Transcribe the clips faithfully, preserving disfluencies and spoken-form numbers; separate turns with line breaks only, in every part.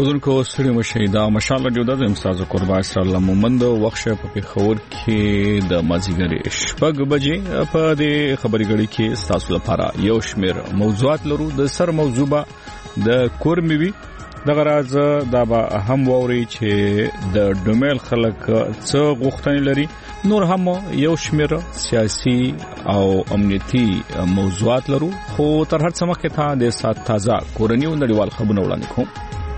اوزونکو ستړي مشي دا مشال رادیو د امستازو قربا اسرائیل مومند وخت په پیښور کې د مازیګر شپږ بجې په دې خبري غړي کې تاسو لپاره یو شمېر موضوعات لرو. د سر موضوع به د کورموي د غراز دا به هم ووري چې د ډومیل خلک څه غوښتنې لري، نور هم یو شمېر سیاسي او امنیتي موضوعات لرو. خو تر هر څه مخکې ته د سات تازه کورنۍ او نړیوال خبرونه وړاندې کوم.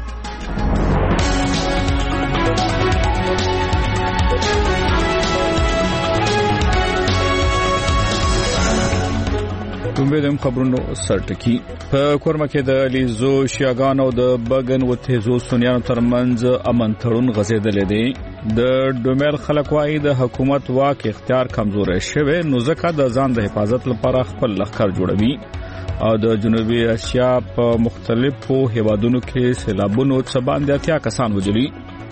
کومبېدم خبرونو سرټکی په کورما کې د لیزو شیاغان او د بغن و تیزو سنیانو ترمنځ امن تړون غځېدل دي. د ډومیل خلک وايي د حکومت واک اختیار کمزوري شوی، نو ځکه د ځان د حفاظت لپاره خپل لښکر جوړوي. او د جنوبي اسیا په مختلفو هیوادونو کې سیلابونو څخه باندې اتیا کسان وژلي.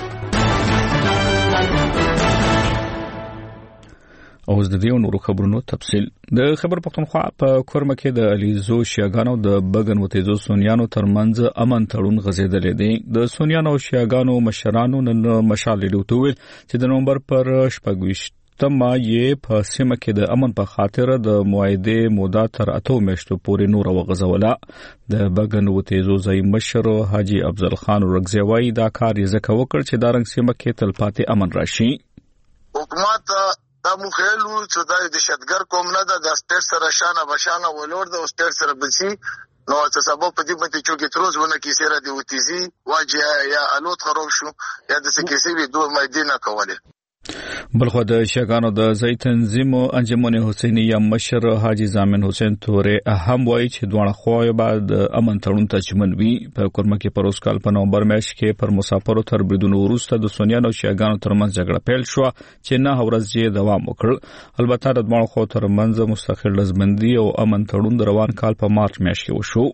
او د دې نورو خبرونو تفصیل د خبر پښتونخوا په کورما کې د الیزو شیاغانو د بغن و تیزو سنیانو ترمنځ امن تړون غځېدل دي. د سنیانو او شیاغانو مشرانو نن مشال لیدوتویل چې د نومبر پر شپږ تما یې په سیمه کې د امن په خاطر د موعده موده تر اته میاشتو پورې نور وغځوله. د بغن و تیزو ځای مشر حاجی افضل خان رغزیوی دا کار یې ځکه وکړ چې د رنګ سیمه کې تلپاتې امن راشي.
حکومت دا مخیلو چې دا د شتګر کوم نه ده، د سټیټ سره شانه بشانه ولور د سټیټ سره بسی نو څه سبب په دې باندې چې تروز ونه کې سره د وتیزي واجه یا الوت خراب شو یا د سکیسي به دوه مدینه کوله.
بلخو د شیاغانو د ځای تنظیم انجمن حسینی یا مشر حاجی زامن حسین تورې هم وایي چې دوه خو بعد امن تړون ته چمن وی. په کورما کې پروس کال په نومبر میاشت کې پر مسافرو تر بریدونو وروسته د سنیانو او شیاغانو ترمنځ جګړه پیل شو چې نه ورځ یې دوام وکړ. البته د دوه خو ترمنځ مستقل لزمندي او امن تړون د روان کال په مارچ میاشت کې وشو.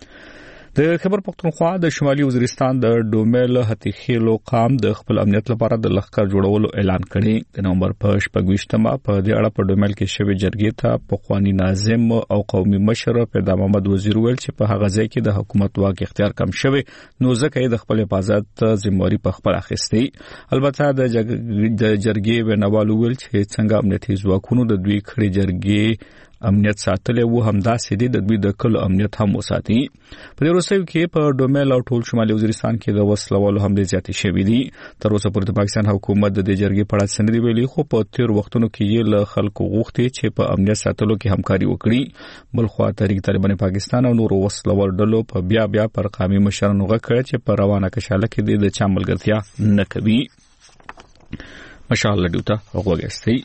د خبر پښتونخوا د شمالي وزیرستان د ډومیل هتیخیلو قام د خپل امنیت لپاره د لښکر جوړولو اعلان کړی. د نومبر په شپږویشتمه په دې اړه په ډومیل کې شوی جرګې ته پخوانی ناظم او قومي مشر پیدا محمد وزیر ویل چې په هغه ځای کې د حکومت واک اختیار کم شوی، نو ځکه یې د خپل حفاظت ذمہواری په خپل اخیستی. البته د جرګې ونوالو ویل چې څنګه امنیتي ځواکونو د دوی کړي جرګې امنیت ساتلې وو، همداسې دي د دوی د کلو امنیت هم وساتي. په دې وروستیو کې په ډومیل او ټول شمالي وزیرستان کې د وسلوالو حملې زیاتې شوې دي. تر اوسه پورې د پاکستان حکومت د دې جرګې په اړه څه نه دي ویلي، خو په تیر وختونو کې یې له خلکو غوښتي چې په امنیت ساتلو کې همکاري وکړي. بلخو تحریک طالبان پاکستان او نورو وسلوال ډلو په بیا بیا پر قومي مشرانو غږ کړی چې په روانه کشاله کې د چا ملګرتیا نه کوي. ماشاءالله دیوته وګورئ.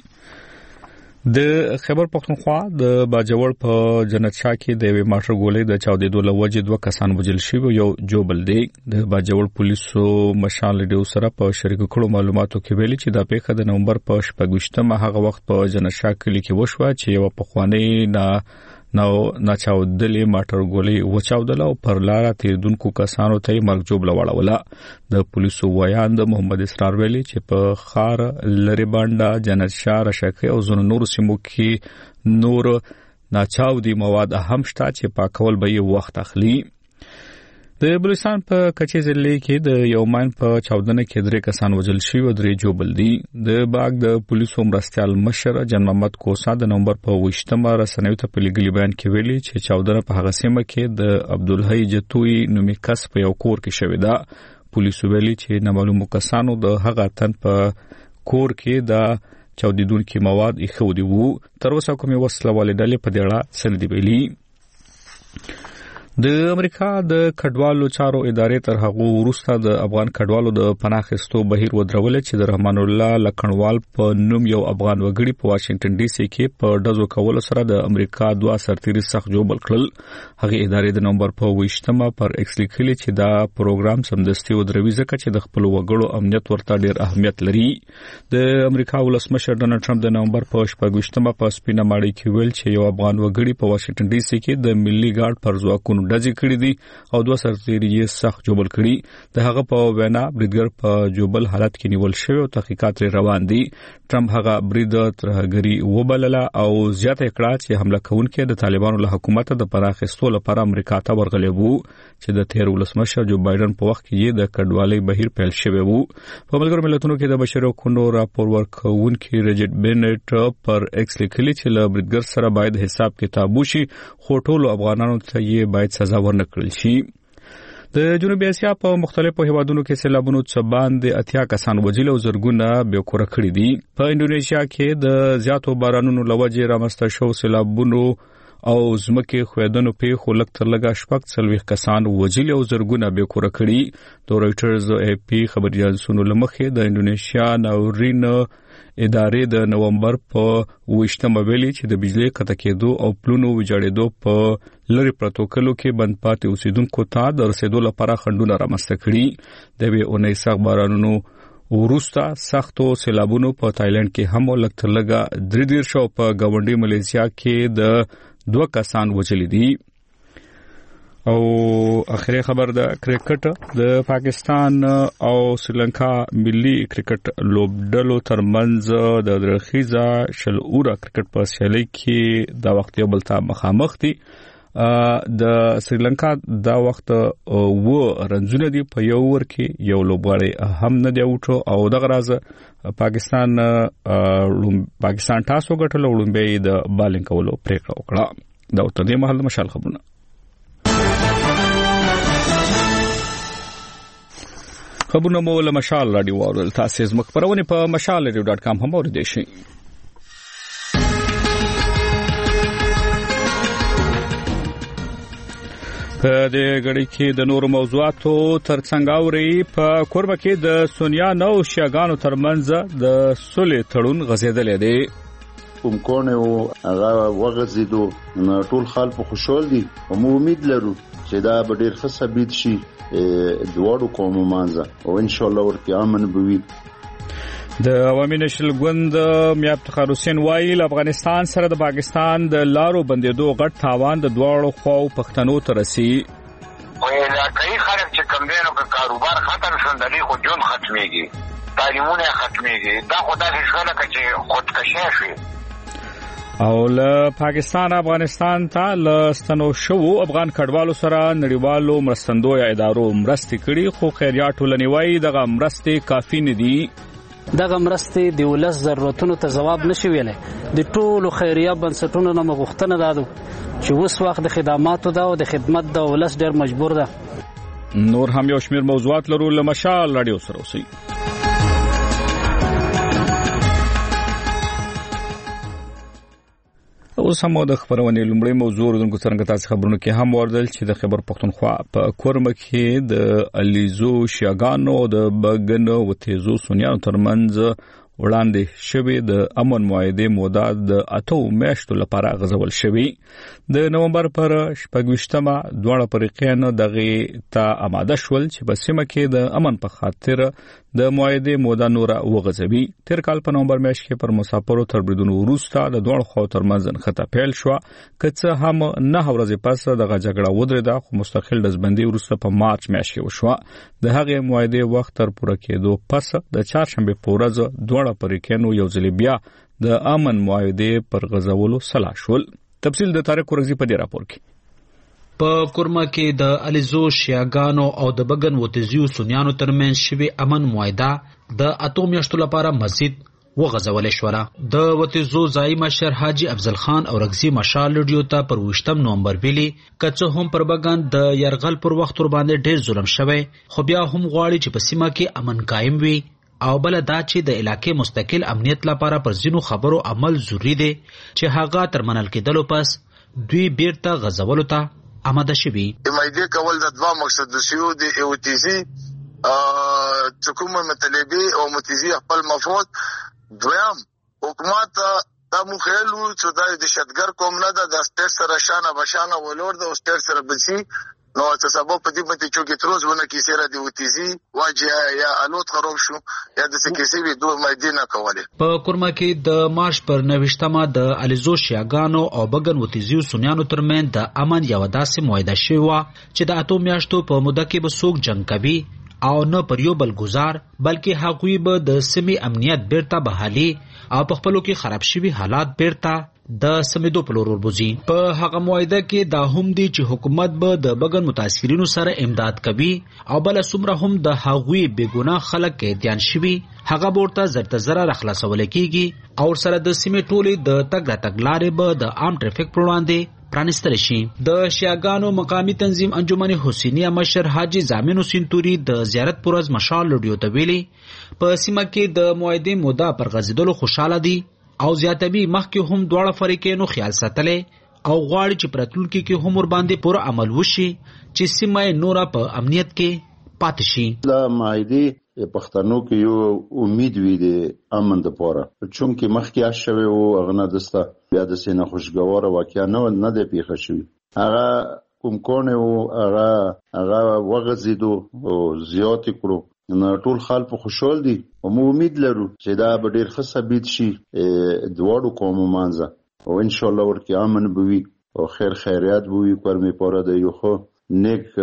د خبر پښتونخوا د باجوړ په جنت شاه کې د یوې ماټر ګولې د چاودېدو له وجې دوه کسان وژل شوي، یو جوبل دی. د باجوړ پولیسو مشال ډیو سره په شریکو کړو معلوماتو کې ویلي چې دا پیښه د نومبر په شپږویشتمه هغه وخت په جنت شاه کلي کې وشوه چې یو پخوانی نه نو ناچاودلې ماټر ګولې وچاودله او پر لار تیردونکو کسانو ته مرګ جوړ وړوله. د پولیسو ویاند محمد اسرار ویلي چې په خار لری باندې جنت شاه رشکه او زونو نور سیمو کې نور ناچاودي مواد هم شته چې پاکول به یې وخت اخلي. د بلوچستان په کچې ضلع کې د یومین په چاودنه کې درې کسان وژل شوي او درې جوبل دي. د باغ د پولیسو مرستیال مشر جان محمد کوسا د نومبر په ویشتمه رسنیو ته په لګلي بیان کې ویلي چې چاودنه په هغه سیمه کې د عبدالحی جتوی نومي کس په یو کور کې شوې ده. پولیسو ویلي چې نامعلومو کسانو د هغه تن په کور کې د چاودیدونکو مواد ایښودي وو. تر اوسه کومې وسلوالې ډلې په دې اړه څه نه دي ویلي. د امریکا د کډوالو چارو ادارې تر هغه وروسته د افغان کډوالو د پناه اخیستو بهیر ودرول چې د رحمان الله لکنوال په نوم یو افغان وګړي په واشنگټن ډي سي کې په ډزو کولو سره د امریکا دوه سرتیري سخت جوړ کړل. هغه ادارې د نومبر په ویشتمه پر ایکس لیکلي چې دا پروګرام سمدستي ودروي ځکه چې د خپل وګړو امنیت ورته ډیر اهمیت لري. د امریکا ولسمشر ډونالد ټرمپ د نومبر په شپږویشتمه په سپینه ماړی کې ویل چې یو افغان وګړي په واشنگټن ډي سي کې د ملي ګارد پر ځواکونو ډزې کړې دي او دوه سرتیري یې سخت جوړ کړي د هغه په وینا بریدګر په جوبل حالت کې نیول شوی او تحقیقات روان دي ټرمپ هغه برید ترهګری وبلله او زیاته کړه چې حمله کوونکي د طالبانو له حکومت د پراخستو لپاره امریکا ته ورغلي وو چې د تیر ولسمشر جو بایدن په وخت کې د کډوالۍ بهیر پیل شوی وو په ملګرو ملتونو کې د بشري حقوقو راپور ورکوونکي رجټ بینټ پر ایکس لیکلي چې له بریدګر سره باید حساب کتاب وشي خو ټول افغانانو ته یې باید سزا ورنکړل شي د جنوبي اسیا په مختلفو هیوادونو کې سیلابونو څخه باندې اتیا کسان وژل او زرګونه بې کوره کړي دي په انډونیشیا کې د زیاتو بارانونو لوجې رامنځته شو سیلابونو او زمکه خویدنو په خلک تر لګا شپږ څلويخ کسان وژل او زرګونه بې کوره کړي د رويټرز او اي پي خبري اژانسونو لمخې د انډونیشیا ناورین ادارې د نومبر په وشتمه ویلي چې د بجلی قطع کېدو او پلونو ویجاړېدو په لری پروتوکولو کې بند پاتې اوسیدونکو ته د رسیدو لپاره خنډونه رامنځته کړي د وی اونۍ سخت بارانونو ورسته سختو سیلابونو په تایلند کې هم لکتر لګا درې دیر شو په گاونډي ملیزیا کې د دوه کسان وژل دي او اخري خبر د کرکټ د پاکستان او سریلانکا ملي کرکټ لوبډلو ترمنځ د درخیزه شل اوره کرکټ په سیالي کې د وخت یو بل ته مخامخ دي د سریلانکا دا وخت و رنځونه دي په یو ور کې یو لوبغاړی هم نه دی اوټو او دغه راز پاکستان پاکستان تاسو ګټل وړاندې د بالینګ کولو پریکړه وکړه دا اوته د محل مشال خبرونه خبرونه مو له مشال رادیو اورل تاسو زموږ خبرونه په مشال رادیو ډاټ کام هم اوریدئ شئ په دې غړي کې د نورو موضوعاتو ترڅنګ اوري په کوربه کې د سونیا نو شیاګانو ترمنځ د سولې تړون غزیدل دي
کوم کونه او هغه وغزیدو ټول خلک خوشحال دي او مو امید لرو چې دا به ډیر ښه ثابت شي دوړو کومو مانځه او ان شاء الله ورته امن بوي
د عوامي نشل ګوند میا افتخار حسین وایي افغانستان سره د پاکستان د لارو بندیدو غټ تاوان د دوړو خو پښتنو ته رسی
او علاقائی خلک چې کوم دینو کې کاروبار ختم شوندلی خو جون ختميږي تعلیمونه ختميږي دا خدای شوله چې خودکشي شي
او له پاکستان افغانستان ته لستنو شو افغان کډوالو سره نړیوالو مرستندوی ادارو مرستې کړي خو خیریات ټولنیوي دغه مرستې کافي نه دي
دغه مرستې د ولس ضرورتونو ته جواب نشي ویلې د ټولو خیریه بنسټونو نه مغوښتنه ده چې اوس وخت د خدماتو ده او د خدمت د ولس ډېر مجبور ده
نور هم یو شمیر موضوعات لرو له مشال رادیو سره اوسئ اوس هم د خبرونې لومړی موضوع ورونکو څنګه تاسو خبرونه کې هم وردل چې د خبر پښتونخوا په کورمه کې د الیزو شیاګانو د بګنو او تیزو سونیانو ترمنځ وړاندې شوی د امن معاهده موده د اتو میاشتو لپاره غزول شوی د نومبر پر شپږشتمه دواړه فریقین دغه ته آماده شول چې په سیمه کې د امن په خاطر د معاهده موده نور وغځوي تیر کال په نومبر میاشت کې پر مسافرو تر بریدونو وروسته د دوه خو ترمنځ خطا پیل شو کڅه هم نه ورځې پس دغه جګړه ودرېده خو مستقل دزبندي وروسته په مارچ میاشت کې وشو د هغه معاهده وخت تر پوره کېدو پس د چهارشنبه په ورځ دوه پریکینو یو ځل بیا د امن معاهده پر غزولو سلا شول تفصیل د طارق ورغزي په دې راپور کې
په کورما کې د الیزو شیاګانو او د بګن وتزیو سونیانو ترمنځ شوی امن معاهده د اتو میاشتو لپاره مزید وغځول شوه د وتزو ځای مشر حاجی افضل خان او رغزي مشال رادیو ته پر وشتم نومبر ویلي کڅه هم پر بګن د يرغل پر وخت ور باندې ډېر ظلم شوی خو بیا هم غواړي چې په سیمه کې امن قائم وي او بل دا چې د علاقې مستقل امنیت لپاره پر ځینو خبرو عمل ضروری دی چې هغه تر منل کېدلو پس دوی بیرته غزولو ته آماده شوي
مایده کول د دوا مقصد د سیو د ایوتیزي حکومت مطلبي او متیزي خپل مفروض دویم حکومت دا مخېلو چې د دهشتګر قوم نه د سټیټ سره شانه بشانه ولور د سټیټ سره بسی نو څه سبب په دې باندې چې تروز ونه کې سره دی وتیزي واجه یا الوت خراب شو یا د سکیسي وی دوه مدینه کوله.
په کورما کې د مارچ پر نوښتمه د الیزو شیاګانو او بغن وتیزیو سنیانو ترمن د امن یو داسې موعده شوی چې د اتو میاشتو په موده کې به څوک جنگ کوي او نه پر یو بل گزار بلکې هغوی به د سیمې امنیت بیرته بحالي او په خپلو کې خراب شوي حالات بیرته د سمیدو په لور وربوزي. په هغه موعده کې دا هم دي چې حکومت به د بغن متاثرینو سره امداد کوي او بل څومره هم د هغوی بېګناه خلک قیدیان شوي هغه ورته زرته زره راخلاصول کېږي او سره د سیمې ټولې د تګ راتګ لارې به د عام ټرافیک پر وړاندې پرانستل شي. د شیاګانو مقامی تنظیم انجمن حسینیه مشر حاجی زامن حسین توري د زیارت پر ورځ مشال لډیو ته ویلي په سیمه کې د موعدې موده پر غځېدلو خوشاله دي او زیاتوي مخکې هم دواړه فریقینو خیال ساتلی او غواړي چې پرتلونکي کې هم ور باندې پوره عمل وشي چې سیمه نوره په امنیت کې پاتې شي.
د معاهدې پښتنو کې یو امید وي د امن لپاره چونکې مخکې شوی او هغه دسته بیا د سینه خوشګواره واقعیا نه نه دی پیښه شوی هغه کوم کونه او هغه هغه وغځیدو او زیات کړو نو ټول خلک خوشحال دي او مو امید لرو چې دا به ډیر ښه ثابت شي دواړو قومو منځ او ان شاء الله ورته امن بوي او خیر خیریات بوي پرمه پاره د یو خو نیک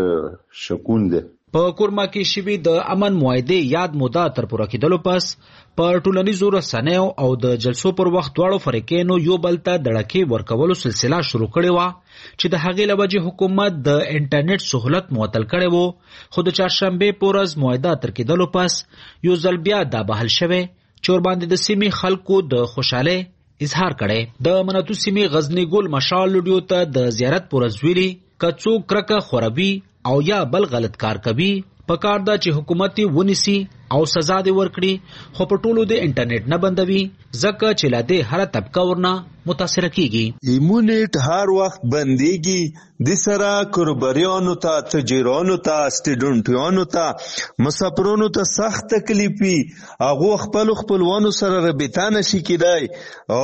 شکون ده.
په کورما کې شوي د امن موعدې یاد موده تر پوره کېدلو پس په ټولنیزو رسنیو او د جلسو پر وخت دواړو فریقینو یو بل ته دړکې ورکولو سلسله شروع کړې وه چې د هغې له وجې حکومت د انټرنیټ سهولت معطل کړی و خو د چهارشنبې په ورځ موعده تر کېدلو پس یو ځل بیا دا بحال شوی چې ورباندې د سیمې خلکو د خوشحالۍ اظهار کړی. د مناتو سیمې غزنی ګل مشال لډیو ته د زیارت پر ورځ ویلي که څوک کرکه خوروي او یا بل غلط کار کوي پکار دا چې حکومت ونیسي او سزا دې ورکړي خو په ټولو د انټرنیټ نه بندوي ځکه چې لا دې هر طبقه ورنه متاثر کیږي.
ایمونیټ هر وخت بنديږي د سره کوربریانو ته تجربانو ته سټوډنټانو ته مسافرونو ته سخت تکلیفي هغه خپل خپلوانو سره رابطه نشي کېدای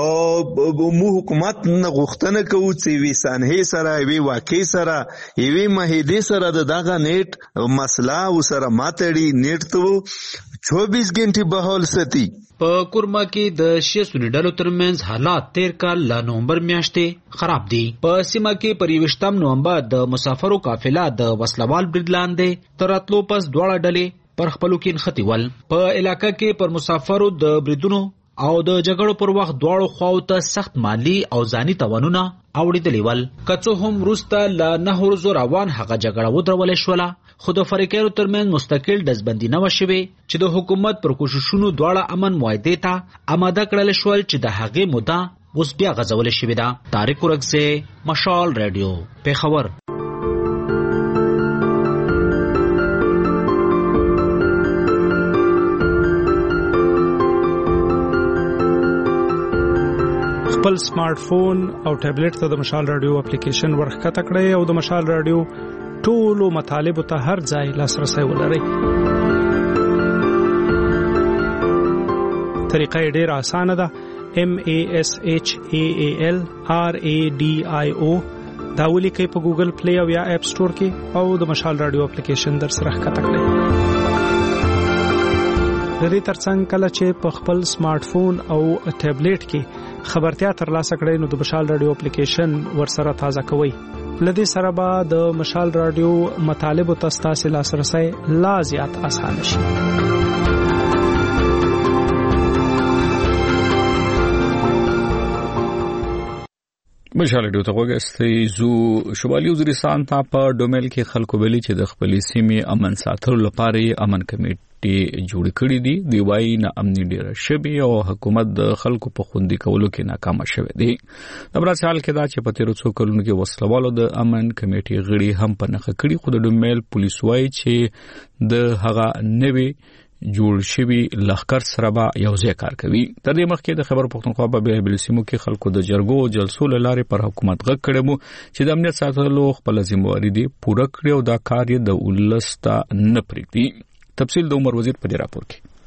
او مو حکومت نه غوښتنه کوي چې وی سانه سره وی واقع سره وی مهدي سره دغه نیټ مسله وسره ماتړي نیټ ته چوبیس غنټه بحال ساتي.
په کورما کې د شیعه سنی ډلو ترمنځ حالات تیر کال له نومبر میاشتې خراب دي. په سیمه کې پر یوویشتم نومبر د مسافرو قافله د وسلوال برید لاندې تر راتلو پس دواړه ډلې پر خپلو کې نښتې ول. په علاقه کې پر مسافرو د بریدونو او د جګړو پر وخت دواړو خواو ته سخت مالی او ځاني تاوانونه اوړېدلي ول. که څه هم وروسته له نهه ورځو روان هغه جګړه ودرولی شوله خو د فریقینو ترمنځ مستقل ډزبندي نه وه شوې چې د حکومت پر کوششونو دواړه امن معاهدې ته اماده کړل شول چې د هغې موده اوس بیا غځولې شوې ده. طارق ورکزی، مشال رادیو، پېښور.
خپل سمارټ فون او ټابلیټ ته د مشال رادیو اپلیکیشن ورښکته کړئ او د مشال رادیو ټولو مطالبو ته هر ځای لاسرسی ولرئ. طریقه یې ډېره اسانه ده. M A S H A A L R A D I O دا ولیکئ په ګوګل پلی او یا اپ سټور کې او د مشال رادیو اپلیکیشن در سره ښکته کړئ. د دې ترڅنګ کله چې په خپل سمارټ فون او ټابلیټ کې خبرتیا ترلاسه کړئ نو د مشال رادیو اپلیکیشن ورسره تازه کوئ. لدې سره به د مشال رادیو مطالب ته ستاسو لاسرسی لا زیات آسان شي.
مشال رادیو ته وګورئ زو شمالي وزیرستان ته په ډومل کې خلکو ویلي چې د خپلې سیمې امن ساتلو لپاره امن کمیټه جوړ کړی دي. دی وايي نه امني ډیر شبي او حکومت د خلکو په خوندي کولو کې ناکام شوه دي. د برات حال کې دا چې په تیرو څو کلونو کې وسلوالو د امن کمیټې غړي هم په نخښه کړی خو د ډومل پولیس وايي چې د هغه نوي جوړ شوی لخر سره به یو ځای کار کوي. تر دې مخکې د خبر پښتونخوا په بیلابیلو سیمو کې خلکو د جرګو او جلسو له لارې پر حکومت غږ کړی وو چې د امنیت ساتلو خپل ذمہواري دي پوره کړي او دا کار یې د ولس ته نه پرېږدي. تفصیل د عمر وزیر په دې راپور کې.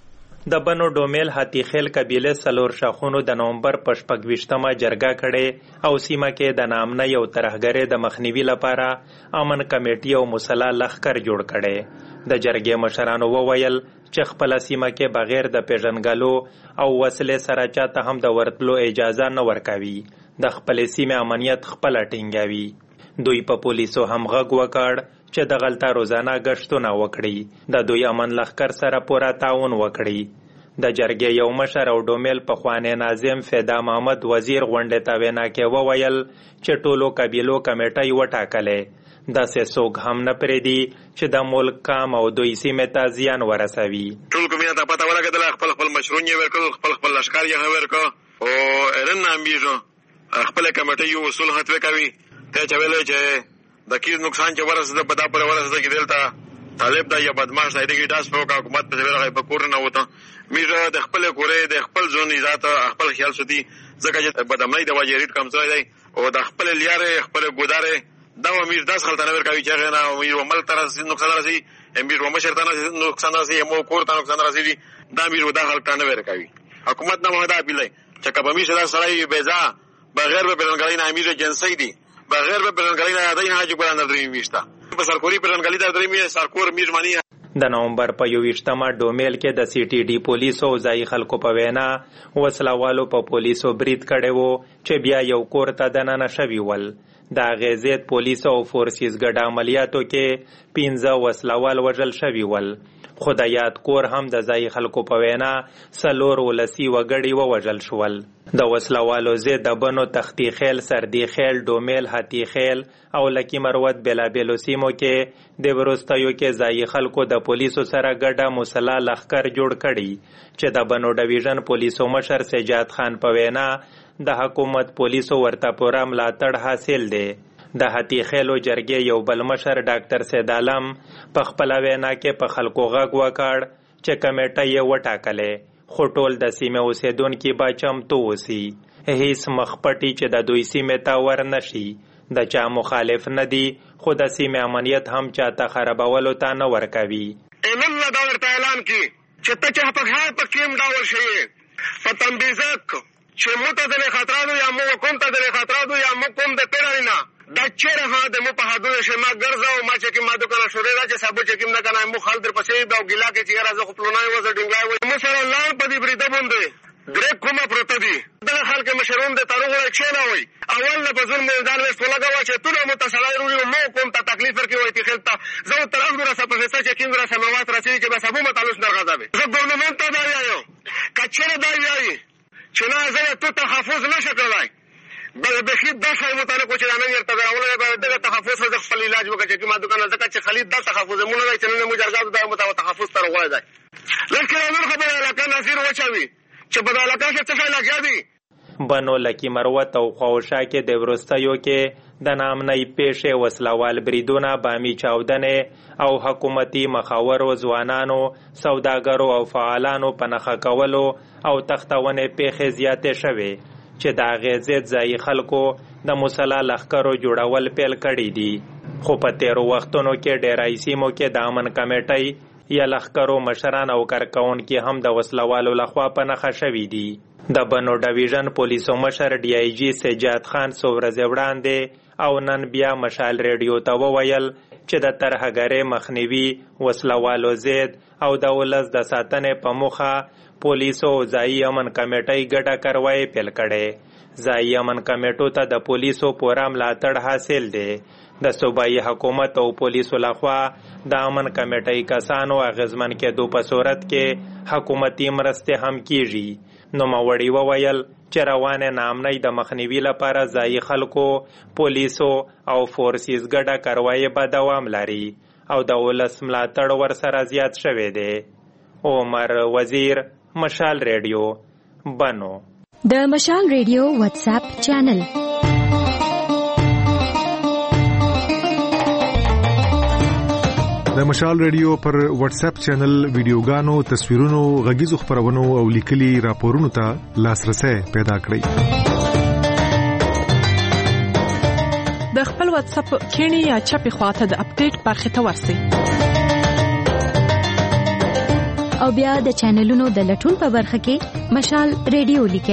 د بنو ډومیل هاتیخیل قبیله څلور شاخونو د نومبر په شپږ ویشتمه جرګه کړې او سیمه کې د نامنۍ او ترهګرۍ د مخنیوي لپاره امن کمیټې او مسلح لښکر جوړ کړي. د جرګې مشرانو وویل چې خپله سیمه کې بغیر د پیژنګلو او وسلې سره چاته هم د ورتلو اجازه نه ورکوي. د خپلې سیمې امنیت خپله ټینګوي. دوی په پولیسو هم غږ وکړ چې د غلطه روزانه گشتونه وکړي، د دوی امن لښکر سره پوره تعاون وکړي. د جرګې یو مشر او ډومیل پخوانی ناظم فیدا محمد وزیر غونډې ته وینا کې وویل چې ټولو قبیلو کمیټۍ وټاکلې. داسې څوک هم نه پرېږدي چې د ملک کام او دوی سیمې ته زیان ورسوي.
ټول قومونه ته پته ولګېدله، خپل خپل مشرون یې ورکړل، خپل خپل لښکر یې ورکړ او ارن نامبیږو خپلې کمیټۍ یو اصول ختمې کوي. ته چې ویلی چې د کیز نقصان چې ورسېده په دا پورې ورسېده چې دلته طالب دا یا بدماش دی دغې ډاس په وکړه حکومت پسې ورغی په کور نه وته. موږ د خپلې کورې د خپل ځون ذات خپل خیال ساتي ځکه چې بدامنۍ د وجې ریټ کمزوری دی او د خپلې لیارې خپلې ګودارې دا موږ داسې خلک ته نه ورکوي چې هغې نه موږ ملک ته نقصان رسي، موږ مشر ته نقصان رسي، مو کور ته نقصان رسېږي. دا موږ دا خلک ته نه ورکوي. حکومت نه مو دا اپیل دی چې که به موږ دا سړی بېځایه بغیر به پیژنګلۍ نه موږ جنسۍ دي بغیر به پیژنګلۍ نه یادوي نه حاجي ګلان در درې میاشته په سرکوري پیژنګلۍ در درې میاشتې سرکور میژ مانی.
د نومبر په یوویشتمه ډومیل کې د سی ټي ډي پولیسو او ځایي خلکو په وینا وسلوالو په پولیسو برید کړی و چې بیا یو کور ته دننه شوي ول. د هغې ضد پولیسو او فورسیز ګډ عملیاتو کې پنځه وسلوال وژل شوي ول. خو د یاد کور هم د ځایي خلکو په وینا څلور ولسي وګړي ووژل شول. د وسلوالو ضد د بنو تختی خیل، سردي خیل، ډومیل، هاتي خیل او لکی مروت بېلابېلو سیمو کې د وروستیو کې ځایي خلکو د پولیسو سره ګډه مسلح لښکر جوړ کړي چې د بنو ډویژن پولیسو مشر سجاد خان په وینا د حکومت پولیسو ورته پوره ملاتړ حاصل دی. د هاتي خیلو جرګې یو بل مشر ډاکټر سید عالم په خپله وینا کې په خلکو غږ وکړ چې کمیټه یې وټاکلې خو ټول د سیمې اوسېدونکي به چمتو اوسي، هیڅ مخپټي چې د دوی سیمې ته ور نشي. د چا مخالف نه دي خو د سیمې امنیت هم چاته خرابولو ته نه ورکوي.
نن دا ورته اعلان کړي چې ته چې په هر په کوم ډول شوې په تنبیزک چې مو ته د خطراتو یا مو کوم ته د خطراتو یا مو کوم د پیرانینا دا چیرې ها د مو په حدود شما ګرځاو ما چې کوم ما دکانه شورې را چې سبو چې کوم نه کنه مو خال در پسې دا ګیلا کې چې راځه خو پلونای وځه ډنګای و مو سره لار په دې بریده باندې درې کومه پروت دي دا خلک مشرون د تاروغه چې نه وي اول نه بزر میدان وست لګاوه چې ټول متصلای وروي مو کوم ته تکلیف ورکوي وای تی خلتا زه تر هغه سره په څه چې کوم را سموات راځي چې به سبو متعلق نه غځابه زه ګورنمنت ته دا یو کچره دا یای چې نه زه ته تحفظ نشه کولای بل بخید دا شای متعلق چې نه یې تداول به دغه تحفظ د خپل علاج وکړي چې ما دکان زکه چې خالد دا تحفظ مونږ نه چې نه مجرګات دا متعلق تحفظ تر غوړای دی. لکه نور خبره علاقه نظیر وچوي چې په علاقه کې څه څه لګیا دي.
بنو لکی مروت او خوشا کې د ورستیو کې د نامنۍ پیښې وسلوال بریدونه بامی چاودنې او حکومتي مخاورو ځوانانو سوداګرو او فعالانو په نښه کولو او تختونې پیښې زیاتې شوې چې د هغې ضد ځایي خلکو د مسلح لښکرو جوړول پیل کړي دي. خو په تیرو وختونو کې ډیری سیمو کې د امن کمیټۍ یا لښکرو مشران او کارکوونکي هم د وسلوالو لخوا په نښه شوي دي. د بنو ډویژن پولیسو مشر ډي آی جي سجاد خان څو ورځې وړاندې او نن بیا مشال ریډیو ته وویل چې د ترهګرۍ مخنیوي، وسلوالو ضد او د ولس د ساتنې په موخه پولیسو او ځایي امن کمیټۍ ګډه کاروایي پیل کړې. ځایي امن کمیټو ته د پولیسو پوره ملاتړ حاصل دی. د صوبایي حکومت او پولیسو لخوا د امن کمیټۍ کسانو اغیزمن کېدو په صورت کې حکومتي مرستې هم کیږي. نوموړي وویل چې روانې نامنۍ د مخنیوي لپاره ځایي خلکو، پولیسو او فورسیز ګډه کاروایي به دوام لري او د ولس ملاتړ ورسره زیات شوی دی. عمر وزیر، مشال ریډیو، بنو.
د مشال ریډیو واتس اپ چینل
د مشال ریډیو پر واتس اپ چینل ویډیوګانو، تصویرونو، غږیزو خبرونو او لیکلي راپورونو ته لاسرسي پیدا کړئ.
د خپل واتس اپ کینی یا چپی خواته د اپډیټ برخه ته ورسئ.
او بیا د چینلونو د لټون په برخه کې مشال ریډیو لیکه.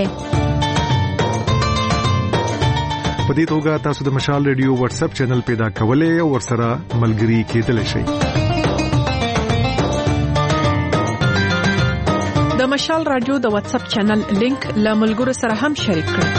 په دې توګه تاسو د مشال ریډیو واتس اپ چینل پیدا کولای او ورسره ملګري کېدلی شئ.
د مشال رادیو د واتس اپ چینل لینک له ملګرو سره هم شریک کړئ.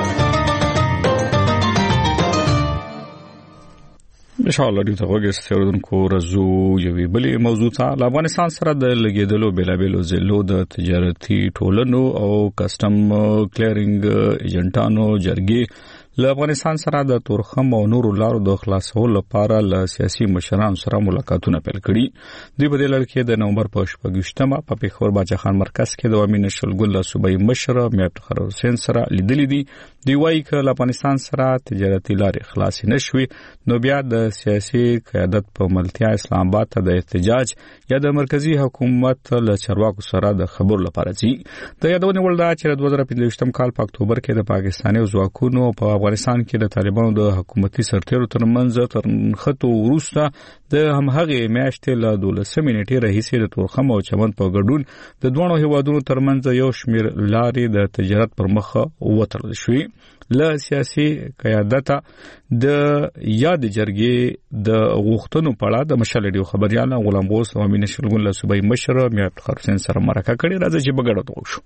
مشال رادیو ته وګورئ اوردونکو رزو یوې بلې موضوع ته افغانستان سره د لګیدلو بیلابیلو ضلعو د تجارتي ټولنو او کسٹم کلیرینګ ایجنټانو جرګې له افغانستان سره د تورخم او نورو لارو د خلاصولو لپاره له سیاسي مشرانو سره ملاقاتونه پیل کړي. دوی په دې لړ کې د نومبر په شپږمه په پیښور باچا خان مرکز کې د عوامي نشل ګل صوبایي مشر میر افتخار حسین سره لیدلې دي. دوی وايي چې له افغانستان سره تجارتي لارې خلاص نشوي نو بیا د سیاسي قیادت په ملتیا اسلام آباد ته د احتجاج یا د مرکزی حکومت له چارواکو سره د خبرو لپاره ځي. د یادونه ول دا چې د دوه زره پنځه کال په اکتوبر کې د پاکستاني ځواکونو په افغانستان کې د طالبانو د حکومتي سرتیرو ترمنځ تر نښتو وروسته د همغه میاشتې له دولسمې نیټې راهیسې د تورخم او چمن په ګډون د دوه هیوادونو ترمنځ یو شمېر لارې د تجارت پر مخ وتړل شوې. له سیاسي قیادت د یاد جرګې د غوښتنو په اړه د مشال ریډیو خبريال غلام غوث عوامي نشل ګل صوبایي مشر میر افتخار حسین سره مرکه کړې. راځي چې بغړو ته وشو.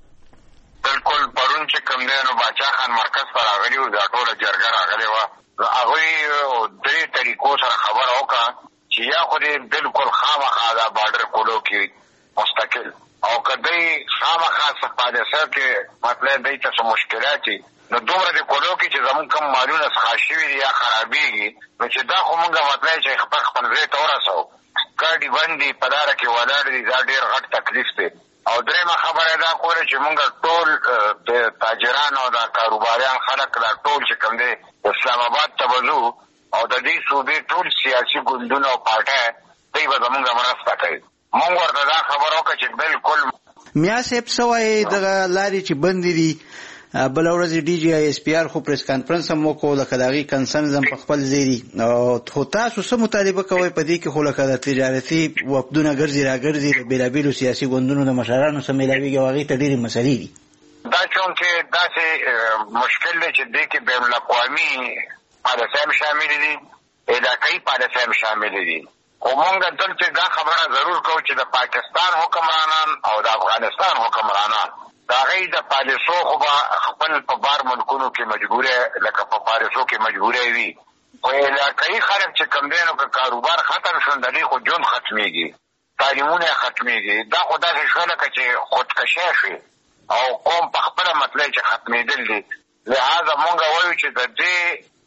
بالکل پرون چې کوم دینو باچا خان مرکز پر راغلی او د ټوله جرګه راغلی و هغه درې طریقو سره خبر اوکا چې یا خو دې بالکل خامخا دا بارډر کولو کې مستقل او کدی خامخا سپادسه کې مطلب دې ته مشکلات نو دومره د کولو کې چې زمون کوم مالونه ښاشوي یا خرابېږي نو چې دا خو مونږه مطلب چې خپل خپل ځای ته ورسو ګاډي باندې پداره کې ولاړ دي دا ډېر غټ تکلیف دی. او درېمه خبره دا کوله چې مونږ ټول د تاجرانو او د کاروباریان خلک دا ټول چې کوم دی اسلام آباد ته وځو او د دې صوبې ټول سیاسي ګوندونه او پارټۍ دوی به زمونږ مرسته کوي. مونږ ورته دا خبره وکړه چې بالکل
میا صاحب سوای دغه لارې چې بندې دي بل ورځ ډي جی آی اس پی آر خو پریس کانفرنس هم وکړو لکه دغه کنسرنز هم په خپل ځای او تاسو څه مطالبه کوئ په دې کې خو لکه د تجارتي وفدونه ګرځي راګرځي د بیلابیلو سیاسي ګوندونو د مشرانو سره ملاویږي او هغې ته ډېرې مسلې دي.
دا چونکې داسې مشکل دی چې دې کې بین الاقوامي پالیسۍ هم شامل دي علاقایي پالیسۍ هم شامل دي. خو مونږ دلته دا خبره ضرور کوو چې د پاکستان حکمرانان او د افغانستان حکمرانان دا غي د پالیسو خو خپل په بار ملکونو کې مجبوره لکه په پالیسو کې مجبوره وي او علاقایي خلک چې کم دینو که کاروبار ختم شون د دې خو جون ختميږي تعلیمونه ختميږي دا خو داسې شو لکه چې خودکشي شي او قوم په خپل مطلب چې ختمېدل دي. لہذا مونږ وایو چې د دې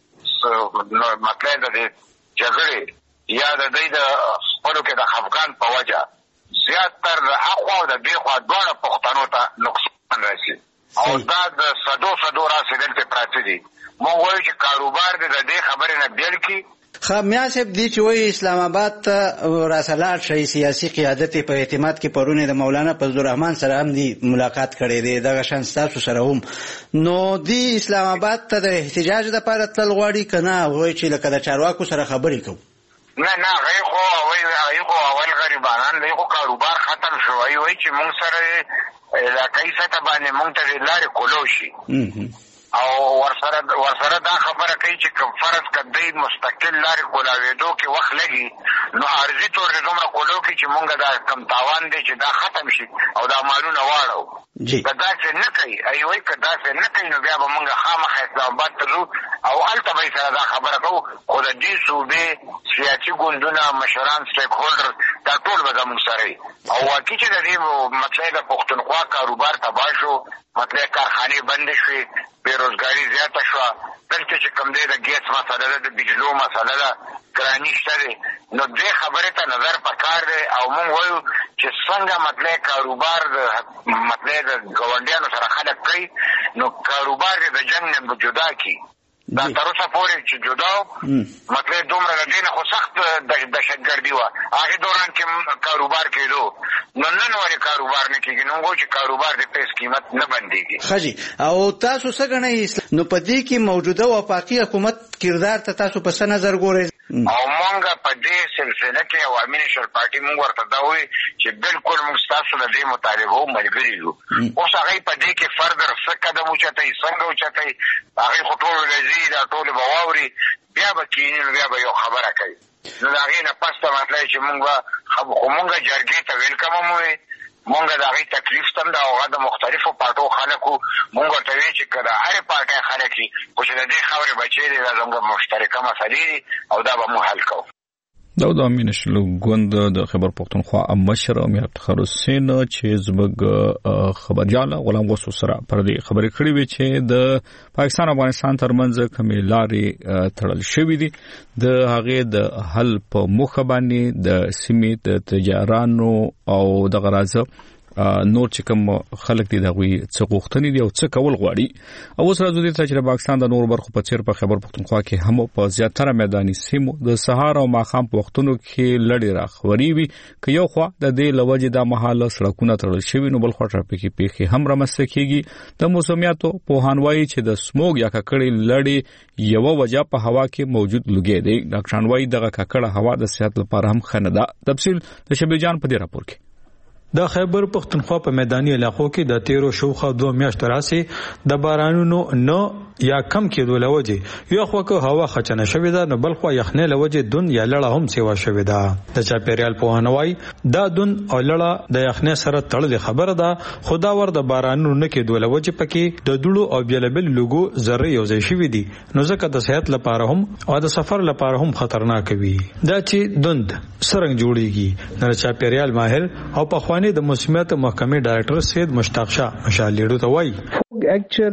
مطلب د جګړې یا د دې د خپلو کې د خفګان په وجه زیاتر اخوا او د دې خوا دواړه پښتنو ته نقصان راسي او دا د صدو صدو راسي دلته پراته دي. مونږ وایو چې کاروبار د دې خبرې نه بیل کی
خامیا صاحب دی چې وایي اسلام آباد ته راسلات شي سیاسي قیادت په اعتماد کې پرونه د مولانا فضل الرحمن سره هم دی ملاقات کړي دی دغه شان تاسو سره هم نو دی اسلام آباد ته د احتجاج لپاره تل غواړي کنه وایي چې لکه د چارواکو سره خبرې کوي.
نه نه غي خو وای غي خو اول غریبانان دی خو کاروبار ختم شو وای وای چې مونږ سره علاقایي سطح باندې مونږ ته لارې کولو شي او ورسره ورسره دا خبره کوي چې کوم فرض کدی مستقل لارې کولاوېدو کې وخت لګي نو ارزي تور دومره کولو کې چې مونږ دا کم تاوان دی چې دا ختم شي او دا مالونه واړو کدا چې نه کوي ای وای کدا چې نه کوي نو بیا به مونږ خامخ اسلام آباد ته ځو او الته به سره دا خبره کوو خو د دې صوبې سیاسي ګوندونه مشران سټیک هولډر دا ټول به زموږ سره او واقعي چې د دې مطلب د پښتونخوا کاروبار تباه شو مطلب کارخانې بند شوې بیروزګاری زیاته شوه دلته چې کوم دی د ګیس مسله ده د بجلو مسله ده ګراني شته دی نو دې خبرې ته نظر پکار دی او مونږ وایو چې څنګه مطلب کاروبار مطلب د ګاونډیانو سره خلک کوي نو کاروبار د جنګ نه جدا کی دا تر اوسه پورې چې جدا مطلب دومره د دې نه خو سخت دهشتګردي وه هغې دوران کې کاروبار کېدو نو نن ولې کاروبار نه کېږي نو موږ چې کاروبار د پیسې قیمت نه بندېږي.
ښه جي او تاسو څه ګڼئ نو په دې کې موجوده وفاقي حکومت کردار ته تاسو په څه نظر ګورئ؟
او مونږ په دې سلسله کې عوامي نشل پارټي مونږ ورته دا وایي چې بالکل موږ ستاسو د دې مطالبو ملګري یو. اوس هغه په دې کې فردر څه قدم اوچتوي څنګه اوچتوي هغې خو ټولو لذي دا ټولې به واوري بیا به کښېني نو بیا به یو خبره کوي. نو د هغې نه پس ته مطلب چې مونږ به خو مونږ جرګې ته ویلکم هم ووایي مونږ د هغې تکلیف ته هم د هغه د مختلفو پارټو خلکو مونږ ورته وایي چې که د هرې پارټۍ خلک وي خو چې د دې خبرې بچې دي دا زموږ مشترکه مسلې دي او دا به مونږ حل کوو.
دا د امین نشلو ګوند د خیبر پختونخوا مشر امیر افتخار حسین چې زموږ خبرجاله غلام غوث سره پر دې خبرې کړې وي چې د پاکستان افغانستان ترمنځ کومې لارې تړل شوې دي د هغې د حل په موخه باندې د سیمې د تجارانو او د غرازه نور چې کوم خلک دي دغه څه غوښتنې دي او څه کول غواړي. او اوس راځو دې ته چې پاکستان د نور برخو په څیر په خیبر پختونخوا کې هم په زیاتره میداني سیمو د سهار او ماښام په وختونو کې لړې راخوري وي که یو خوا د دې لوجې د محاله سړکونه تړل شوي نو بل خوا ټرافیکي پیښې هم رامنځته کیږي. د موسمیاتو پوهانوایي چې د سموګ یا ککړې لړې یو وجه په هوا کې موجود لګي دی. ډاکټران وايي دغه ککړه هوا د صحت لپاره هم ښه نه ده. تفصیل د شبیر جان په دې راپور کې.
د خیبر پختونخوا په میداني علاقو کې د تیرو شوخه دوه میاشتو راځي د بارانونو نه یا کم کېدو لوجه یو خو که هوا خچنه شوې ده نو بل خو یخنې لوجه دون یا لړه هم سیوا شوې ده. د چاپیریال پوهانوي دا دون او لړه د یخنې سره تړلې خبره ده. خدا ور د بارانونو نه کېدو لوجه پکې د دړو او بیلبل لوګو ذره یو ځای شوې دي نو ځکه د صحت لپاره هم او د سفر لپاره هم خطرناک وي. دا چې دوند سرنګ جوړیږي نه چاپیریال ماهر او په د موسمیات محکمې ډایرکټر سید مشتاق شاه مشالېړو ته وایي
اکچوال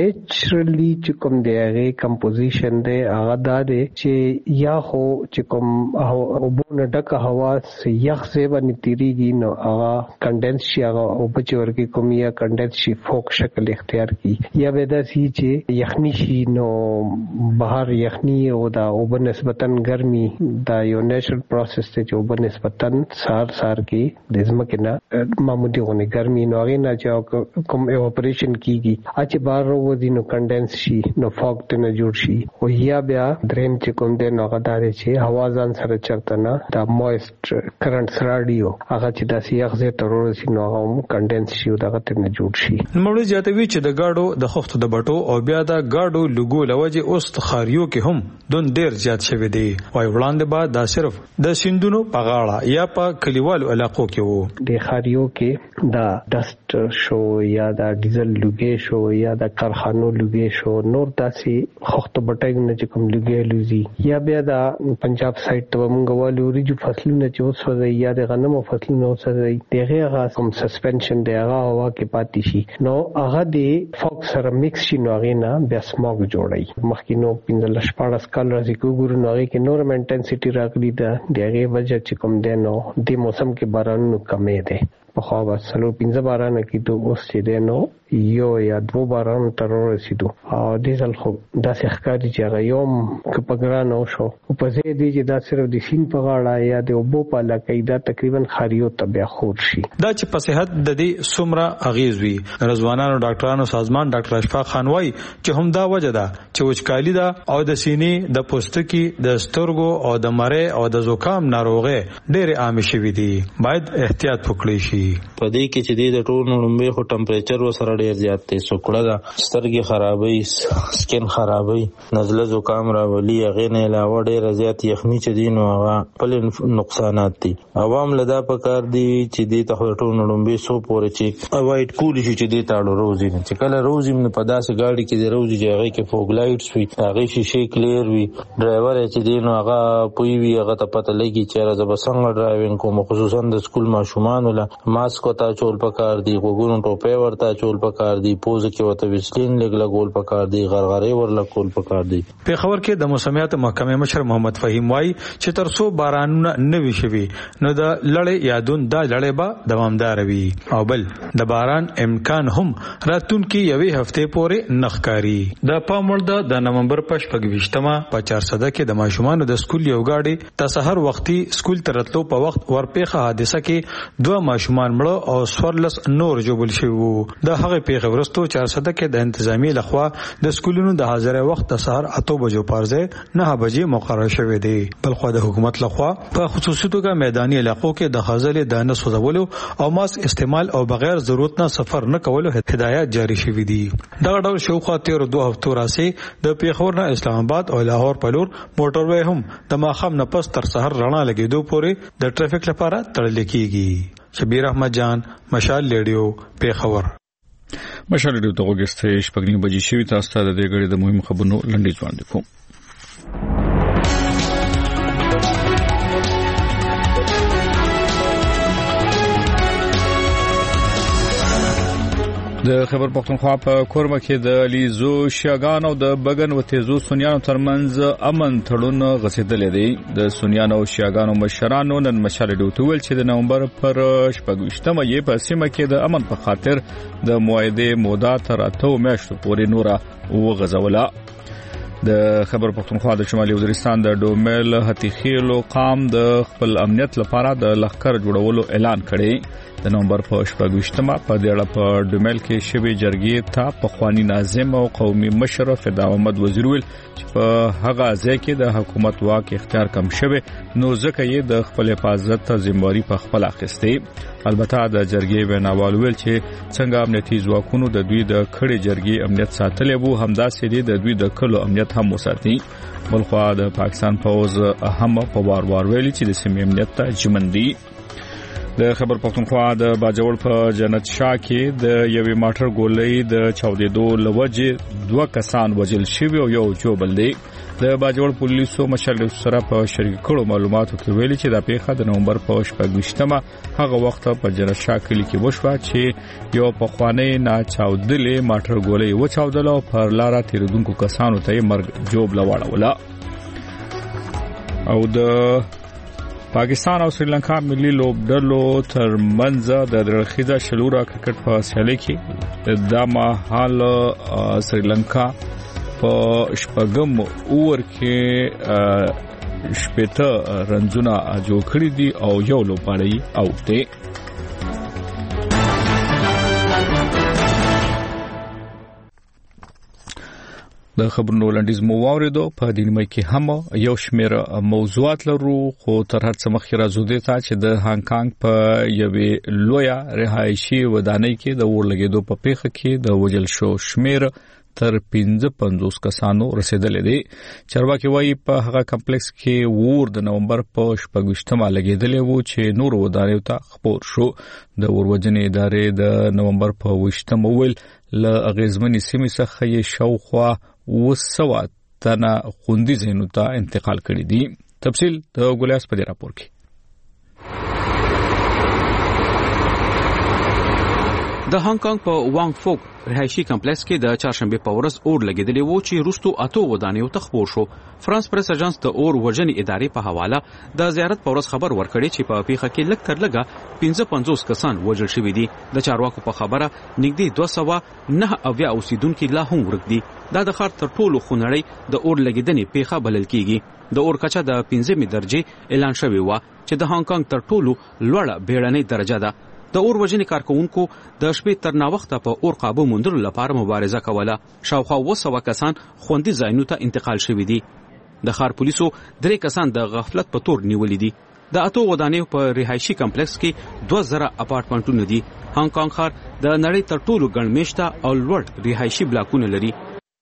نیچرلی چې کوم دی هغه کمپوزیشن دی هغه دا دی چې یا خو چې کوم وبونه ډکه هوا یخ ځای باندې تیریږي نو هغه کنډنس شي هغه اوبه چې ورکی کوم یا کنډنس شي فوک شکل اختیار کی یا به دا سي چې یخني شي نو بهر یخني او دا اوبه نسبتا ګرمي دا یو نیچرل پروسس دی چې اوبه نسبتا سار سار کې د ځمکې نه معمولی غونې ګرمي نو هغه نه چې کوم ایواپریشن کیږي اچ بار وځي نو کنډنس شي نو فوګ ته نه جوړ شي او یا بیا دریم چې کوم دی نو غداري چې هوا ځان سره چرته نه دا مویست کرنټ راډیو هغه چې د سیاق زه ترور شي نو هغه کنډنس شي او دغه ته نه جوړ شي.
نوموړي زیاتوي چې د گاډو د خښتو د بټو او بیا د گاډو لګو لوجه اوس خاریو کې هم دون ډیر زیات شوی دی. وای وړاندې بعد دا صرف د سیندونو په غاړه یا په کلیوالو علاقو کې وو.
د خاریو کې دا ډست شو یا دا ډیزل لګي شو یا د کارخانو لګي شو نور داسې خښتو بټای نه چې کوم لګي لوزي یا بیا دا پنجاب سایډ ته موږ والو ریجو فصلونه چې اوس وځي یا د غنمو فصلونه اوس وځي دغه هغه کوم سسپنشن دی هغه هوا کې پاتې شي نو هغه د فوک سره میکس شي نو هغه نه بیا سموګ جوړي. مخکینو پنځه شپږ کال راځي کوګور نو هغه کې نورم انټنسټي راغلي ده دغه وجه چې کوم دی نو د موسم کې بارانونو کمې ده. په خو به سلو پنځه بارانه کې ته اوس چې دی نو یو یا دو باران تر رسیدو او ډیزل خو داسې ښکاري چې هغه یوم کپګران او شو په ځای دی چې دا صرف د سین په غاړه یا د اوبو په علاقه دا تقریبا خاریو ته بیا خور شي.
دا چې په صحت د دې سمره اغیز وي. رضوانانو ډاکټرانو سازمان ډاکټر اشفاق خان وایي چې هم دا وجه ده چې وچکالي ده او د سینې د پوستکي د سترګو او د مړې او د زکام ناروغي ډېر عام شوي دي. باید احتیاط وکړي شي.
په دې کې چې د ټولو لومبي خو ټمپریچر وسره ډیر زیات دی سوکړه ده سترګې خرابوي سکن خرابوي نزله زکام راولي هغه نه علاوه ډیر زیات یخني چې دي نو هغه بل نقصانات دي. عوام لدا پکار دي چې د ټولو ټولو لومبي سو پورې چې اوایډ کولی شي چې د تاړو روزي چې کله روزي نه په داسې گاډي کې د روزي چې هغه کې فوګ لایټس وي هغه شیشه کلیر وي ډرایور چې دی نو هغه پوي وي هغه ته پته لګي چې راځه بسنګ ډرایوینګ کوم خصوصا د سکول ماشومان ولا ماسک وتا چول پکار دي وګونو ټوپه ورته چول پکار دي پوز کې وته وسلین لګلا ګول پکار دي غرغره ورلا کول پکار دي.
په خبر کې د موسمیات محکمې مشر محمد فهیم وایي چې تر څو بارانونه نه وي شوي نو د لړې یادون دا لړې به دوامدار وي او بل د باران امکان هم راتلونکي یوې هفته پورې نخکاری. د پاموړ د نومبر په شپږ په چار سده کې د ماشومان د سکول یو گاډي د سحر وختي سکول ترتلو په وخت ورپېخه حادثه کې دوه ماشومان مړه او سورلس نور جوړل شوی وو. د هغه دغه پیښه ورستو چارسده کې د انتظامی لخوا د سکولونو د حاضرۍ وخت د سهار اته بجو پارځه نه بجې مقرر شوی دی. بلخو د حکومت لخوا په خصوصي توګه میداني علاقو کې د غزل د نه سوځولو او ماسک استعمال او بغیر ضرورت نه سفر نه کولو هدایت جاری شوی دي. دغه ډول شوخه تیر دوه هفتو راځي د پیښور نه اسلام آباد او لاهور په لور موټر وې هم د ماخام نه پس تر سحر رڼا لګیدو پورې د ټریفیک لپاره تړل کیږي. شبیر احمد جان، مشال ریډیو، پیښور.
مشال ریډیو ته وګورئ شپږ نیمه بجې شوي. تاسو ته د دې غړي د مهمو خبرونو لنډیز وړاندې کوم. د خیبر پختونخوا په کورمه کې د لیزو شیاګان او د بګن و تیزو سنیانو ترمنځ امن تړون غځېدلی دی. د سنیانو او شیاګانو مشرانو نن مشال ډیو ته ویل چې د نومبر پر شپږویشتمه یې په سیمه کې د امن په خاطر د معاهدې موده تر اتو میاشتو پورې نوره وغځوله. د خیبر پختونخوا د شمالي وزیرستان د ډومل هتیخیلو قام د خپل امنیت لپاره د لښکر جوړولو اعلان کړی. د نومبر په شپږویشتمه په دېړه په ډومل کې شوی جرګې ته پخوانی ناظم او قومي مشر فدا محمد وزیر ویل چې په هغه ځای کې د حکومت واک اختیار کم شوی نو ځکه یې د خپل حفاظت ذمہواری په خپل اخیستې. البته د جرګې ویناوال ویل چې څنګه امنیتي ځواکونو د دوی د کړې جرګې امنیت ساتلی وو همداسې دی د دوی د کلو امنیت هم وساتي. بلخوا د پاکستان پوز هم په وار وار ویلي چې د سیمې امنیت ته ژمن دي. د خیبر پختونخوا د باجوړ په جنت شاه کې د یوې ماټر ګولۍ د چاودېدو لوجې دوه کسان وژل شوي او یو جوبل دی. د باجوړ پولیسو مشر سره په شریک کړو معلوماتو کې ویلي چې دا پیښه د نومبر په شپږویشتمه هغه وخت په جنت شاه کلي کې وشوه چې یو پخوانی ناچاودلې ماټر ګولۍ وچاودله او پر لاره تیریدونکو کسانو ته یې مرګ جوبله واړوله. او د پاکستان او سریلانکا ملي لوبډلو ترمنځ د درخیزه شلوره کرکټ په سیالي کې د مهال سریلانکا په شپږم اوور کې شپږ رنزونه جوړ کړی دي او یو لوبغاړی اوټ دی. د خبرونو لنډیز مو واوریدو. په دې نیمه کې هم یو شمېر موضوعات لرو خو تر هر څه مخکې راځو دې ته چې د هانګ کانګ په یوې لویه رهایشي ودانۍ کې د اور لګېدو په پیښه کې د وژل شو شمېر تر پنځه پنځوس کسانو رسیدلی دی. چارواکي وایي په هغه کمپلیکس کې اور د نومبر په شپږویشتمه لګېدلی وو چې نورو ودانیو ته خپور شو. د اور وژنې ادارې د نومبر په ویشتمه ویل له اغیزمنې سیمې څخه یې شاوخوا اوه سوه تنه خوندي ځایونو ته انتقال کړي دي. تفصیل د ګولیاس په دې راپور کې.
د هانګ کانګ په وانګ فوک رهایشي کمپلیکس کې د چهارشنبه په ورځ اور لګیدلی وو چې روستو اتو ودانیو ته خپور شو. فرانس پریس اژانس د اور وژنې ادارې په حواله د زیارت په ورځ خبر ورکړی چې په پیښه کې لږ تر لږه پنځه پنځوس کسان وژل شوي دي. د چارواکو په خبره نږدې دوه سوه نه اویا اوسیدونکي لا هم ورک دي. دا د ښار تر ټولو خونړۍ د اور لګیدنې پیښه بلل کیږي. د اور کچه د پنځمې درجې اعلان شوی و چې د هانګ کانګ تر ټولو لوړه بیړنۍ درجه ده. د اور وژنې کارکونکو د شپې تر ناوخته په اور قابو موندلو لپاره مبارزه کوله. شاوخوا اوه سوه کسان خوندي ځایونو ته انتقال شوي دي. د ښار پولیسو درې کسان د غفلت په تور نیولي دي. د اتو ودانیو په رهایشي کمپلیکس کې دوه زره اپارټمنټونه دي. هانګ کانګ ښار د نړۍ تر ټولو ګڼ میشته او لوړ رهایشي بلاکونه لري.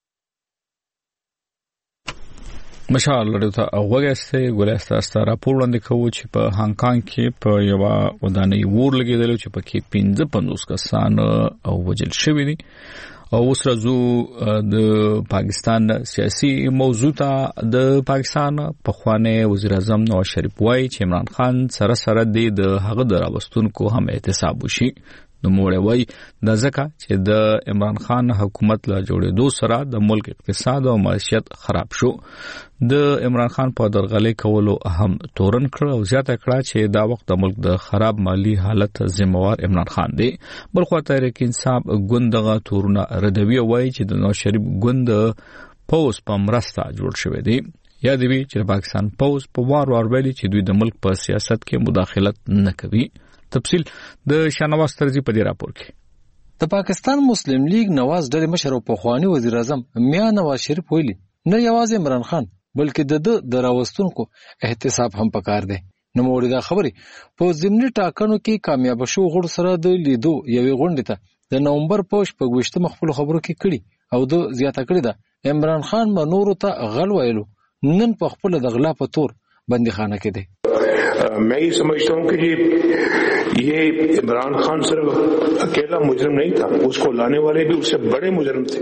مشال لري ته اوګهسته ګولستا ستاره راپور وړاندې کوي چې په هانګ کانګ کې په یو ودانۍ ور لګیدل چې په کې پنځه پنځوس کسان او وژل شوي دي. او اوس راځو د پاکستان سیاسي موضوع ته. د پاکستان پخوانی وزیر اعظم نواز شریف وایي چې عمران خان سره سره د هغه د راوستونکو هم احتساب وشي. نو موږ وایي د ځکه چې د عمران خان حکومت لا جوړېدو سره د ملک اقتصاد او معیشت خراب شو. د عمران خان په درغلۍ کولو اهم تورن کړ او زیاته کړه چې دا وخت د ملک د خراب مالی حالت ذمہوار عمران خان دی. بلخو تحریک انصاف ګوندغه تورونه ردوی وایي چې د نواز شریف ګوند پوز په مرسته جوړ شوی دی. یا دی چې پاکستان پوز په وار وار ویلي چې دوی د ملک په سیاست کې مداخلت نه کوي. تفصیل د شانواز ترزی په دې راپور کې.
د پاکستان مسلم لیگ نواز ډلې مشر او پخوانی وزیر اعظم میا نواز شریف ویلي نه یوازې عمران خان بلکې د د راوستونکو احتساب هم پکار دی. نو موږ دا خبرې په ضمني ټاکنو کې کامیاب شو غړو سره د لیدو یوې غونډې ته د نومبر په شپږویشتمه خپل خبرو کې کړي او د زیاته کړی ده عمران خان به نورو ته غل ویلو نن په خپل د غلا په تور بندیخانه کې دی.
मैं ये समझता हूँ कि ये ये इमरान खान सिर्फ अकेला मुजरिम नहीं था, उसको लाने वाले भी उससे बड़े मुजरिम थे.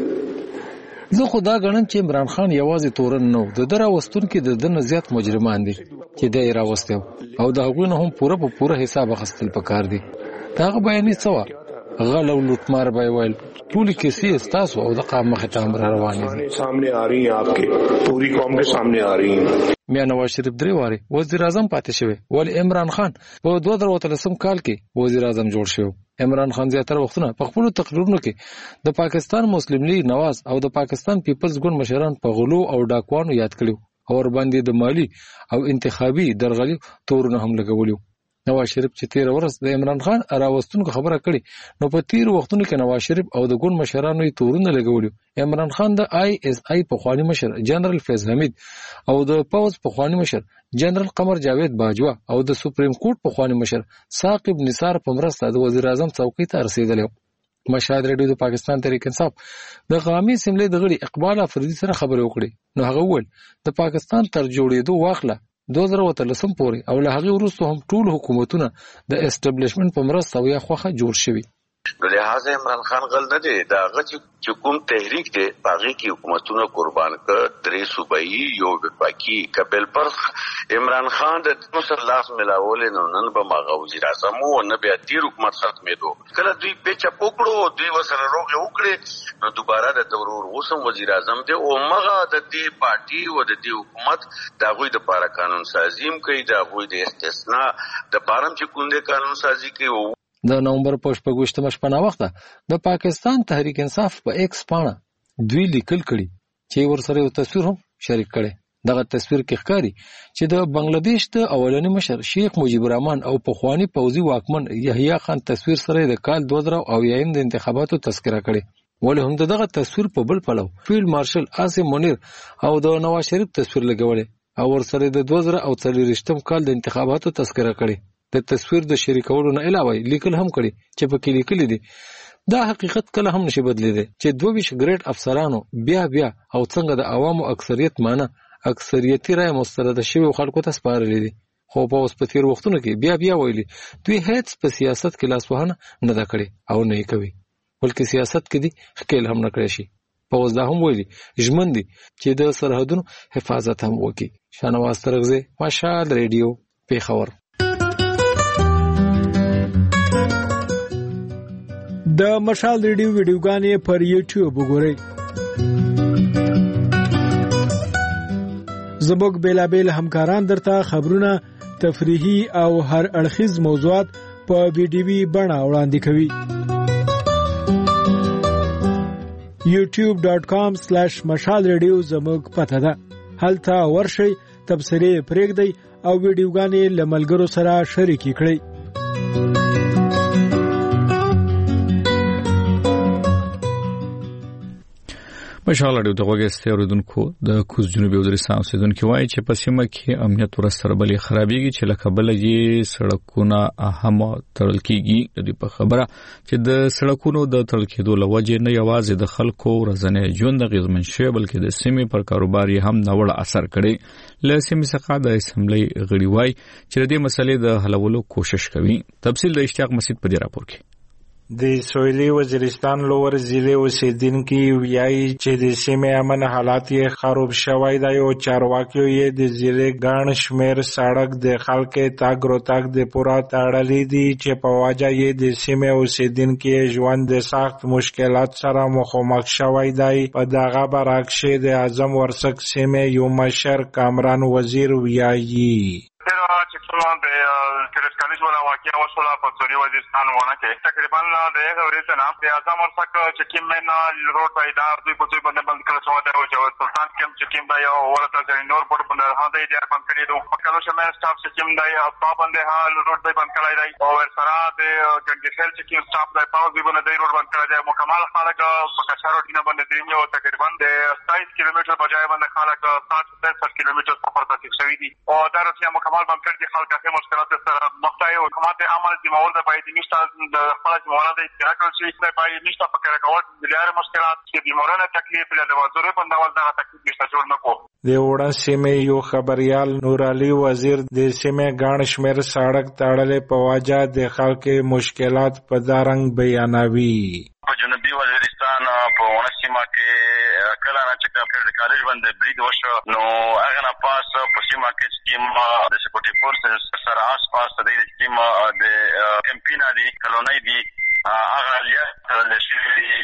زه خو دا غنم چې عمران خان یوازې تورن نو د در راوستون کې د دنه زیات مجرمان دي چې د راوستو او د هغوی نه هم پوره په پوره حساب اخیستل پکار دي. دا بیانې څه غل او لوټمار به ویل ټول کیسې ستاسو او د قام مخ ته امر روانې دي
سامنے آ رہی ہیں آپ کے پوری قوم کے سامنے آ رہی ہیں.
میا نواز شریف درې واره وزیر اعظم پاتې شوی ول عمران خان په دوه زره اتلسم کال کې وزیر اعظم جوړ شو. عمران خان زیاتره وختونه په خپل تقریرونو کې د پاکستان مسلم لیگ نواز او د پاکستان پیپلز ګوند مشران په غلو او ډاکوانو یاد کړو او ور باندې د مالی او انتخابي درغلي تورونه هم لګولیو. نواز شریف چې تیر ورځ د عمران خان راوستونکو خبره کړي نو په تیر وختونو کې نواز شریف او د ګوند مشرانو یې تورونه لګولیو. عمران خان د آی اس آی پخوانی مشر جنرال فیض حمید او د پوز پخوانی مشر جنرال قمر جاوید باجوا او د سپریم کورټ پخوانی مشر ثاقب نثار په مرسته د وزیر اعظم څوکۍ ته رسیدلی. مشاهد ریډیو د پاکستان تحریک انصاف د قومي اسمبلی د غړي اقبال افریدي سره خبرې وکړې نو هغه وویل د پاکستان تر جوړېدو واخله دوه زره اتلسم پورې او له هغې وروسته هم ټول حکومتونه د اسټابلیشمنټ په مرسته او یا خوښه جوړ شوي.
نو لہذا عمران خان غل نه دی دا هغه چې کوم تحریک دی هغه کې حکومتونه قربان کړ درې صوبایي یو وفاقي کبل پر عمران خان د مسلح ملاول نو نن به ماغه وزیر اعظم او نه بیا تیر حکومت ختمېدو کله دوی په چپوکړو دوی وسره روغ وکړي نو دوباره د ضرور وسم وزیر اعظم دی او مغه د دې پارټي او د دې حکومت دا غوي د پاره قانون سازیم کوي دا غوي د استثناء د پارم چې کوندې قانون سازي کوي.
د نومبر په شپږویشتمه شپه ناوخته د پاکستان تحریک انصاف په ایکس پاڼه دوی لیکل کړي چې ورسره یو تصویر هم شریک کړي. دغه تصویر کې ښکاري چې د بنگلاديش د اولنی مشر شیخ مجیب الرحمن او پخوانی پوځي واکمن یحیی خان تصویر سره د کال دوه زره او یایم د انتخاباتو تذکره کړي ولې هم دغه تصویر په بل پلو فیلډ مارشل عاصم منیر او د نواز شریف تصویر لګولې او ورسره د دوه زره او څلوېښتم کال د انتخاباتو تذکره کړي. د تصویر د شریکولو نه علاوه لیکل هم کړي چې په کې لیکل دي دا حقیقت کله هم نشي بدلیدي چې دوه ویش ګریډ افسرانو بیا بیا او څنګه د عوامو اکثریت معنی اکثریتي رائے مسترد شوی خلکو ته سپارلې دي خو په اوس په تیر وختونو کې بیا بیا ویلي دوی هیڅ په سیاست کې لاس وهنه نه دا کړي او نه یې کوي بلکې سیاست کې دي خکېل هم نه کړی شي. په اوس دا هم ویلي ژمن دي چې د سرحدونو حفاظت هم وکړي. شاهنواز ترغزی مشال ریډیو پیښور.
د مشال ریډیو ویډیوګانې پر یوټیوب وګورئ. زموږ بیلابیل همکاران درته خبرونه تفریحي او هر اړخیز موضوعات په ویډیوي بڼه وړاندې کوي. یوټیوب ډاټ کام سلیش مشال ریډیو زموږ پته ده. هلته ورشئ تبصرې پرېږدئ او ویډیوګانې له ملګرو سره شریکې کړئ.
مشال اړیو د غوګستې اوریدونکو د کوز جنوبي وزیرستان اوسیدونکو وایي چې په سیمه کې امنیت ورسره بلې خرابېږي چې لکه بل یې سړکونه هم تړل کیږي. د دې په خبره چې د سړکونو د تړل کېدو له وجې نه یوازې د خلکو ورځنی ژوند اغېزمن شوی بلکې د سیمې پر کاروبار یې هم ناوړه اثر کړی. له سیمې څخه د اسمبلی غړي وایي چې د دې مسلې د حلولو کوشش کوي. تفصیل د اشتیاق مسعود په دې راپور کې.
د سویلي وزیرستان لوور ضلع اوسیدونکي وایي چې د سیمې امن حالات یې خراب شوی دی او چارواکي یې د ضلع ګڼ شمېر سړک د خلکو تګ راتګ د پوره تړلي دي چې په وجه یې د سیمې اوسیدونکي ژوند د سخت مشکلات سره مخامخ شوی دی. په دغه برعکس د اعظم ورسک سیمې یو مشر کامران وزیر وایي
چې
سونه د کریډټ کالج ولا واقعیا وشوله په سوري وزیرستان ونه کې تقریبا د هغه ورځې نه د اعظم ورڅخه چې کوم نه روډ پیدا دوی په دوی باندې بند کړل شو دا او سلطان کوم چې کوم دا یو ورته ځای نور په باندې هدا یې ډیر بند کړی دوه کلو شمه سټاف چې کوم دا یو په باندې حال روډ دی بند کړی دی او سره د ګنګسل چې کوم سټاف دی په دوی باندې روډ بند کړی دی مکمل خلک په کچارو ډینه باندې دریم یو تقریبا د ستایس کیلومتر بجای باندې خلک سات سات کیلومتر سفر ته شوی دي او دا راتیا مکمل بند کړی دي خلک هغه مشکلات سره مخ ته او حکومت عمل دي مول د باید نشته د خپل موارد استراکل شي د باید نشته په کار کول د لارې مشکلات چې د مورنه تکلیف له د وزیر په ډول دا تکلیف نشته جوړ نه کو
د وړاندې سیمې یو خبريال نور علي وزیر د سیمې ګڼ شمېر سړک تړلې په وجه د خلکو مشکلات په دارنګ بیانوي
په جنوبي وزیرستان په ونسیما کې کله نه چې کړه کالج باندې برید وشو نو هغه نه پاس په سیمه کې چې د سکیورټي فورسز سره آس پاس د دې سیمه د کمپینا دی کلونای دی هغه لیا لشي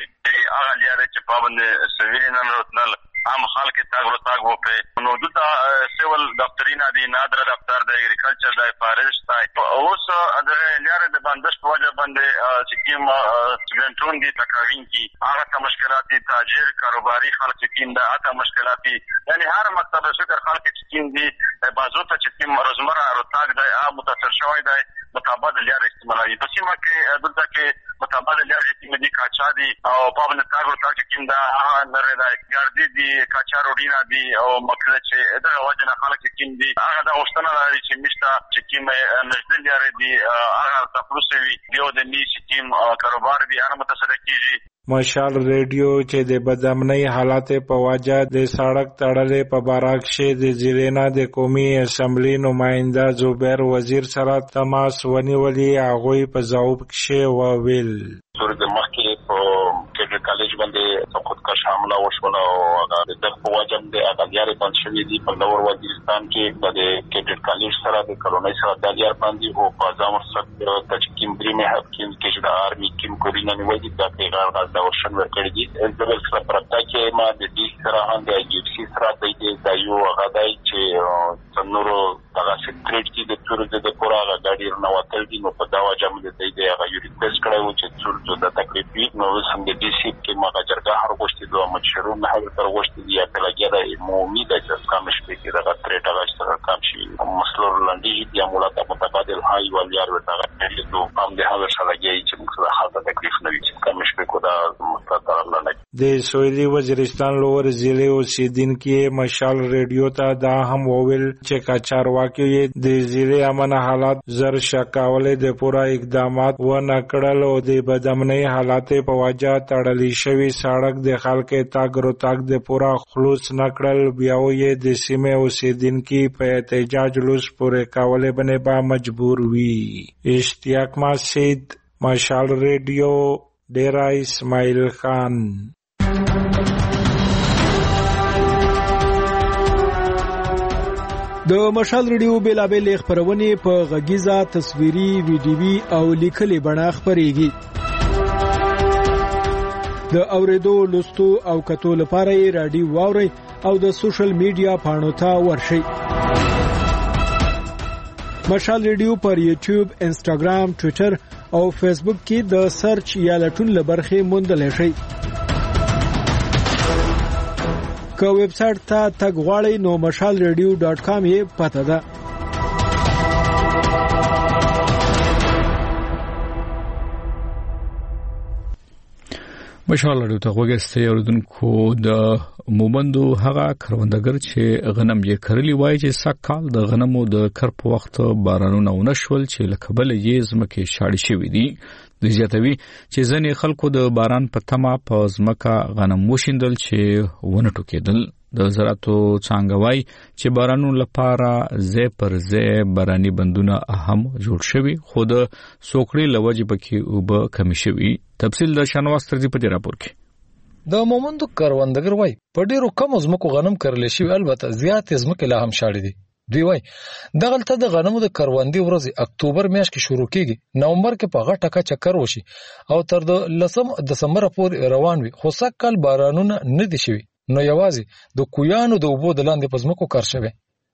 هغه لیا چې په باندې سویل نه راتل عام خلک تاګ ورو تاګ وکړي نو دلته سیول دفترینا دي نادر دفتر د اګریکلچر د فارسټ دی اوس د لارې د بندش په وجه باندې چې کوم سټوډنټون دي تکاوین کی هغه ته مشکلات دي تاجر کاروباري خلک چې کوم دا هغه مشکلات دي یعنی هر مکتب شکر خلک چې کوم دي بازو ته چې کوم روزمره رتاګ دی هغه متاثر شوی دی مطابق لارې استعمالوي په سیمه کې دلته کې مطابق لارې چې دي کاچا دي او په باندې تاګ ورته چې کوم دا هغه نه راځي ګاردي دي کاچا روډینا دي او مکله چې دا وجنه خلک کوم دي هغه د اوستنه لري چې مشته چې کوم نږدې لارې دي هغه تاسو وی دیو د نیش ټیم کاروبار دي هغه متاثر کیږي
مشال ریډیو چې د بدامنۍ حالات په وجه د سړک تړلې په باراکشه د زیرینا د قومي اسمبلی نماینده زبیر وزیر سره تماس ونیولې هغه په ځواب کې وویل
سوري د مخکې په کډ کالج باندې خودکش حمله وشوله او هغه د په وجه د اګیارې بند شوې دي په لور وزیرستان کې د کډ کالج سره د کلونای سره د اګیار باندې او په ځامر سره د چکیم درې مه حکیم کې د آرمي کیم کورینا نیولې د پیغام د ورشن ورکړي دي د بل سره پرتا کې ما د دې سره هم د ایو سی سره د دې د یو غدای چې څنورو دغه سکرټ کې د تور د پوره غاډي نه وتل دي نو په دا وجه موږ د دې هغه یو ریکوست کړو چې څور د تکلیفي نو سم د دې سی کې ما جرګه هر غوښتي دوه مشرو نه هغه تر غوښتي دی په لګیره مو امید ده چې کم شپې کې دغه ترټه راځي کم شي مسلور لاندې دي مولا ته متبادل هاي ول یار ورته دغه نو هم د هغه سره لګي چې موږ سره حالت تکلیف نه وي چې کم شپې کو دا
د سویلي وزیرستان لور ضلع اوسیدونکو مشال ریډیو ته دا هم وویل چې کاچارواکي د ضلع امن حالات زر شکاولې د پورا اقدامات و نه کړل او د بدامنۍ حالات په وجه تړلې شوی سړک د خلکو تاګ رو تاګ د پورا خلوص نه کړل بیا یې د سیمه اوسیدونکو په احتجاج لوس پورې کولې باندې با مجبور وي اشتیاق مسجد مشال ریډیو ډیرا اسماعیل خان
د مشال ریډیو بیلابل خبرونه په غږیزه تصویري ویډیوي او لیکلي بڼه خبريږي د اوریدو لوستو او کتو لپاره یې رادیو واوري او د سوشل میډیا پاڼو ته ورشي مشال ریډیو پر یوټیوب انسټاګرام ټوئیټر او فیسبوک کې د سرچ یا لټون لبرخه موندل شي که ویب سټ ته تګ غواړئ نو مشال ریډیو ډاټ کام یې پته ده
مشال ریډیو ته وګورئ اوردونکو د مومندو هغه کروندګر چې غنم یې کرلی وای چې سکهال د غنمو د کر په وخت بارانونه ونشول چې لکبل یې زمکه شاړې شوې دي د زیاتوي چې ځنې خلکو د باران په تمه په زمکه غنم وشیندل چې ونه ټوکېدل د زراعتو څنګهوي چې بارانونو لپاره زه پر زه باراني بندونه اهم جوړ شوي خو د سوکړې لوجې پکې او به کمی شوي تفصیل د شنواز ترځي په دې راپور کې
د مومندو کروندګر وای په ډیرو کم زمکو غنم کرل شي البته زیات زمکه لا هم شاړي دي دوی وای دغلته د غنمو د کروندې ورځ اکتوبر میاشت کې شروع کیږي نومبر کې په غټه کا چکر وشي او تر د لسم دسمبر پورې روان وي خو سکهال بارانونه نه دي شوي نو یوازې د کویانو د اوبو د لاندې پزمکو کار شوی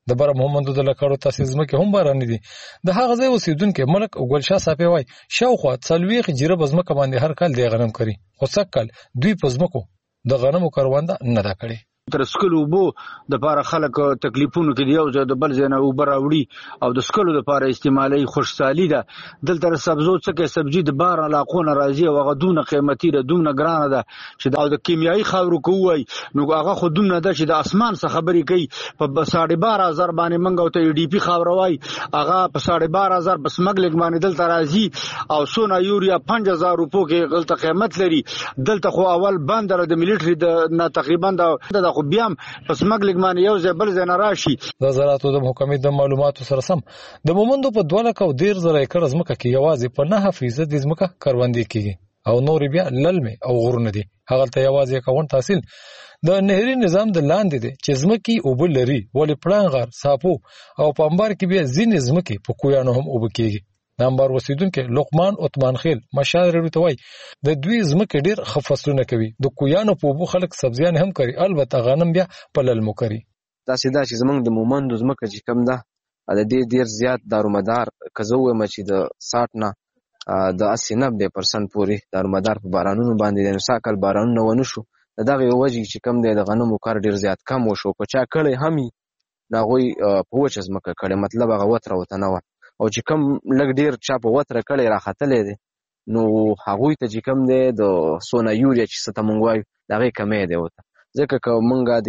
د بر محمد د لکړو تاسیس مکه هم باران دي د هغه ځای اوسیدونکو ملک ګلشاه صافي وای شاوخوا څلويخ جره بزمکه باندې هر کال دی غنم کوي خو څکل دوی پزمکو د غنمو کاروانده نه دا کړي
تر سکلو بو د لپاره خلک تکلیفونو کې یو ځای د بل ځای نه اوبر راوړي او د سکلو لپاره استعمالي خوشحالي ده دلته سبزو څخه سبزي د بار علاقو نه راځي او هغه دونه قیمتي ده دونه ګرانه ده چې د کیمیاوي خاورو کوی نو هغه خودونه ده چې د اسمان څخه خبرې کوي په ساړه بار هزار باندې منګو ته ډي پی خاوروي هغه په ساړه بار هزار بس مګلګ باندې دلته راځي او سونا یوریا پنځه هزار روپو کې غلطه قیمت لري دلته خو اول بندر د ملټري د تقریبا د خو بیا پس مګلګ باندې یو ځای بل ځای نه راشي
د زراعتو د حکومت د معلوماتو سره سم د مومندو په دوه لک او ډیر زره ایکړ ځمکه کې یوازې په نه فیصد د ځمکه کاروندې کیږي او نور بیا للمه او غرونه دي هغه ته یوازې اکاونټ تحصیل د نهري نظام د لاندې دي چې ځمکې او بل لري ولې پړنګر ساپو او پامبار کې بیا ځینې ځمکې په کویانو هم او بکیږي نمبر وسیدونکو لقمان عثمان خیل مشاعر روتوي د دوی زمکه ډیر خفصلونه کوي د کویانو په بو خلک سبزیان هم کوي البته غنم بیا په للمو کوي
دا سیدا چې زمنګ د مومند زمکه چې کم ده د دې ډیر زیات دارومدار کزوه مچ د ساټ نه د اسی نوي پرسنټ پوري دارومدار په بارانونو باندې د ساکل بارانونه ونه شو دغه وجه چې کم دی د غنمو کار ډیر زیات کم وشو کو چا کړي همي دا غوي په وچ زمکه کړي مطلب هغه وتر وته نه او چې کم لګ ډیر چا په وتر کړي راختلې دي نو هغه ته چې کم دی د سونا یوریا چې ستمنګوي دغه کمې دی وته ځکه که مونږه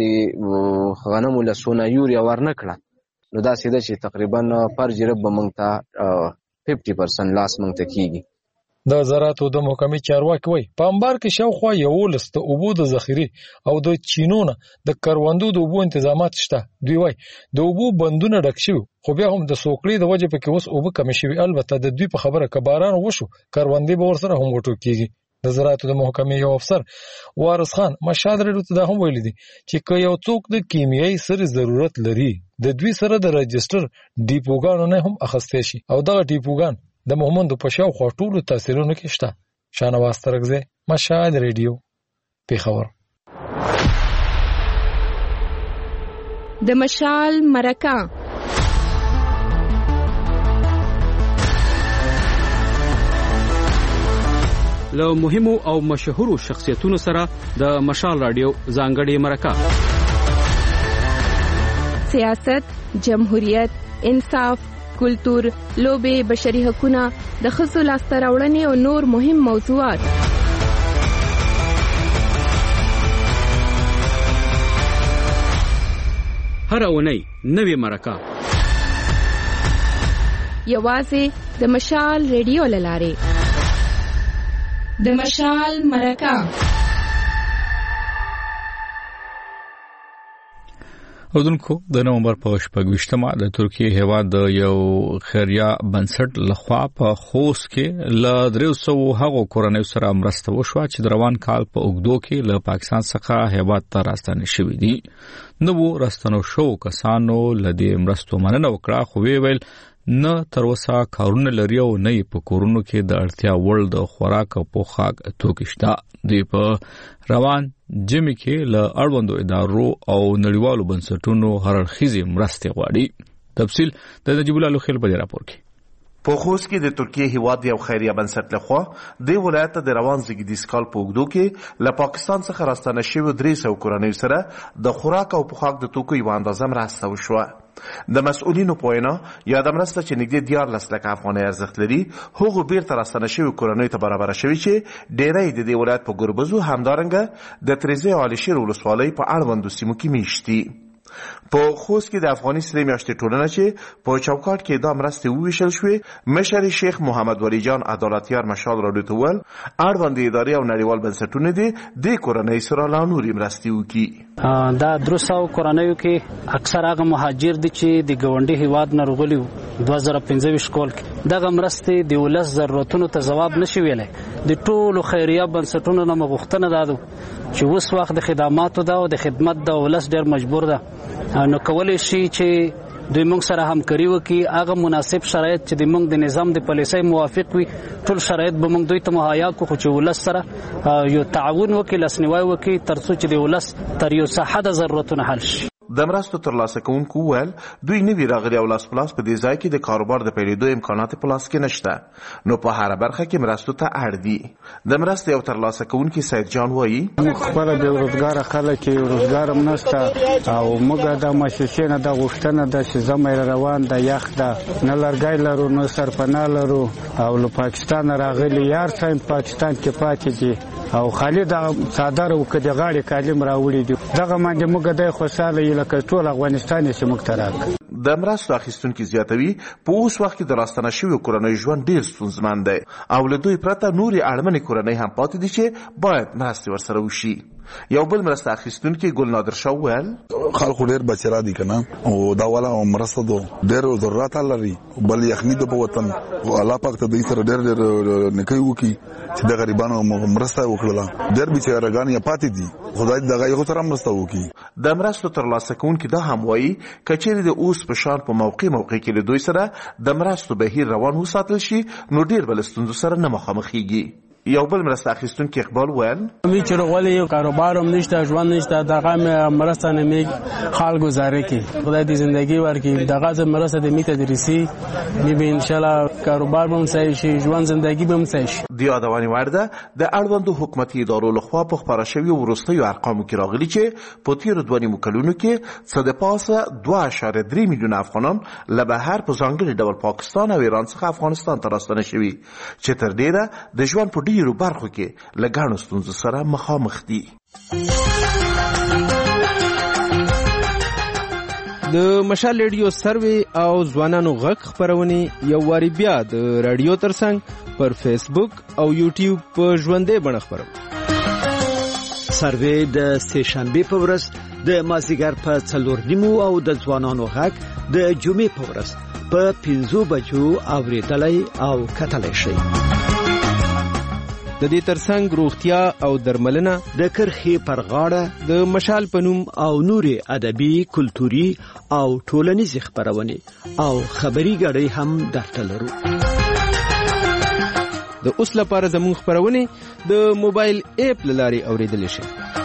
د غنمو له سونا یوریا ورنه کړه نو دا سیده چې تقریبا پر جرب مونږ ته پنځه پرسنټ لاس مونږ ته کیږي
د زراعتو د محکمې چارواکي وایي په انبار کې شاوخوا یولس د اوبو د ذخیره او د چینونه د کروندو د اوبو تنظیمات شته دوی وایي د اوبو بندونه ډک شوي خو بیا هم د سوکړې د وجې پکې اوس اوبه کم شوي البته د دوی په خبره که باران وشو کروندې به ورسره هم وټو کیږي د زراعتو د محکمې یو افسر وارث خان مشهد ته دا هم ویلي دي چې که یو څوک د کیمیاوي سرې ضرورت لري د دوی سره د رجستر ډیپوګانو نه هم اخیستی شي او دغه ډیپوګان د مومندو په شاوخوا ټولو تحصیلونو کې شته شانواز ترکزی مشهد ریډیو پیښور
د مشال مرکه
له مهمو او مشهورو شخصیتونو سره د مشال رادیو ځانګړې مرکه
سیاست جمهوریت انصاف کلتور لوبه بشري حقوقونه د خصو لاسته راوړنې او نور مهم موضوعات
هر اونۍ نوې مرکه
یوازې د مشال ریډیو لاره د مشال مرکه
اردوونکو د نومبر په شپږویشتمه د ترکیه هیواد د یو خیریه بنسټ لخوا په خوست کې ل درې سوه هغو کورنیو سره مرسته وشوه چې د روان کال په اوږدو کې له پاکستان څخه هیواد ته راستنه شوي دي نو راستنو شو کسانو له دې مرستو مننه وکړه خو ویل نه تر اوسه کارونه لري او نه په کورونو کې د اړتیا وړ د خوراک او پوښاک توکي شته دوی په روان جمی کې له اړوندو ادارو او نړیوالو بنسټونو هررخیزي مرستې غواړي تفصیل د نجیب الله لوخیل په راپور کې
په خوست کې د ترکیه هیواد یو خیریه بنسټ لخوا د ولایت د روان زیږدیز کال په اوږدو کې له پاکستان څخه راستنه شوی درې سوه کورنیو سره د خوراک او پوښاک د توکو یوه اندازه مرسته وشوه د مسؤلینو په وینا یا د مرسته چې نږدې دیارلس لکه افغانۍ ارزښت لري هغو بیرته راستنه شوي کورنیو ته برابره شوي چې ډیری د دې ولایت په ګربزو همدارنګه د تریزې او علیشیر ولسوالۍ په اړوندو سیمو کې میشت دي په خوست کې د افغاني سرې میاشتې ټولنه چې په چوکاټ کې دا مرستې وویشل شوې مشر شیخ محمد ولی جان عدالتیار مشال راډیو ته وویل اړوندې ادارې او نړیوال بنسټونه دي دې کورنۍ سره لا نورې مرستې وکړي
دا درې سوه کورنیو کې اکثر هغه مهاجر دي چې د ګاونډي هیواد نه راغلي دوه زره پنځه ویشت کال کې دغه مرستې د ولس ضرورتونو ته ځواب نشي ویلی د ټولو خیریه بنسټونو نه مې غوښتنه دا ده چې اوس وخت د خدماتو ده او د خدمت د ولس ډېر مجبور ده نو کولی شي چې دوی موږ سره همکاري وکړي هغه مناسب شرایط چې د موږ د نظام د پالیسۍ موافق وي ټول شرایط به موږ دوی ته مهیا کړو خو چې ولس سره یو تعاون وکړي لاسنیوی وکړي تر څو چې د ولس تر یو څه حده ضرورتونه حل شي
د مرستو ترلاسه کوونکو وویل دوی نوي راغلي او لاس په لاس په دې ځای کې د کاروبار د پیلېدو امکانات په لاس کې نشته، نو په هره برخه کې مرستو ته اړ دي. د مرستې یو ترلاسه کوونکي سید جان وایي
خپله بېروزګاره خلک یې روزګار هم نشته او موږ د مؤسسې نه دا غوښتنه ده چې زمی روان ده، یخ ده، نه لرګی لرو نه سرپناه لرو او له پاکستان راغلي یار صاحب پاکستان کې پاتې دي او خالي دغه څادر او که د غاړې کالم راوړي دي، دغه باندې موږ دی خوشحاله یو لکه ټول افغانستان یې چې موږ ته راکړي.
د مرستو اخیستونکي زیاتوي په اوس وخت کې د راستنه شویو کورنیو ژوند ډیر ستونزمن دی او له دوی پرته نورې اړمنې کورنۍ هم پاتې دي چې باید مرستې ورسره وشي. یو بل مرسته اخیستونکي ګل نادر شاه وویل
خلکو ډېر بچی را دي که نه او دا والا مرسته دو ډېر ضرورت لري، بل یخني ده په وطن، الله پاک ته دوی سره ډېر ډېر نیکۍ وکړي چې د غریبانو مرسته وکړله. ډېر بېچارهګان یې پاتې دي، خدای دې دغه یو سره مرسته وکړي.
د مرستو ترلاسه کوونکي دا هم وایي که چیرې د اوس په شان په موقع موقع کې له دوی سره د مرستو بهیر روان وساتل شي نو ډېر به له ستونزو سره نه مخامخېږي. یو بل مرسته اخیستونکي اقبال ویل
می چې غولې یو کاروبار هم نشته، ژوند نشته، دغه مې مرسته نه می خال گزاره کی خدای دې زندگی ورکړي، دغه مرسته دې می تدریسي می به ان شاء الله کاروبار به هم صحیح شي، ژوند زندگی به هم صحیح شي.
د یادونې وړ ده د اړوندو حکومتي ادارو لخوا په خپاره شویو وروستیو ارقامو کې راغلي چې په تیرو دوه نیمو کلونو کې څه د پاسه دوه اعشاریه درې میلیونه افغانان له بهر په ځانګړي ډول پاکستان او ایران څخه افغانستان ته راستنه شوي چې تر ډیره د ژوند په ډیرو برخو کې له ګڼو ستونزو سره مخامخ دي.
د مشال ریډیو سروي او ځوانانو غږ خپرونې یو واری بیا د رادیو ترڅنګ پر فیسبوک او یوټیوب په ژوندۍ بڼه خپروي.
سروي د سه شنبه په ورځ د مازیګر په څلور نیمو او د ځوانانو غږ د جمعې په ورځ په پنځو بجو اوریدلای او کتلای شي.
د دې ترڅنګ روغتیا او درملنه،
د کرخې پر غاړه،
د مشال پنوم
او نورې ادبي، کلتوري او ټولنیزې خپرونې او خبري غړي هم درته لرو.
د اوس لپاره زموږ خپرونې د موبایل اپ لاري اوریدل شي.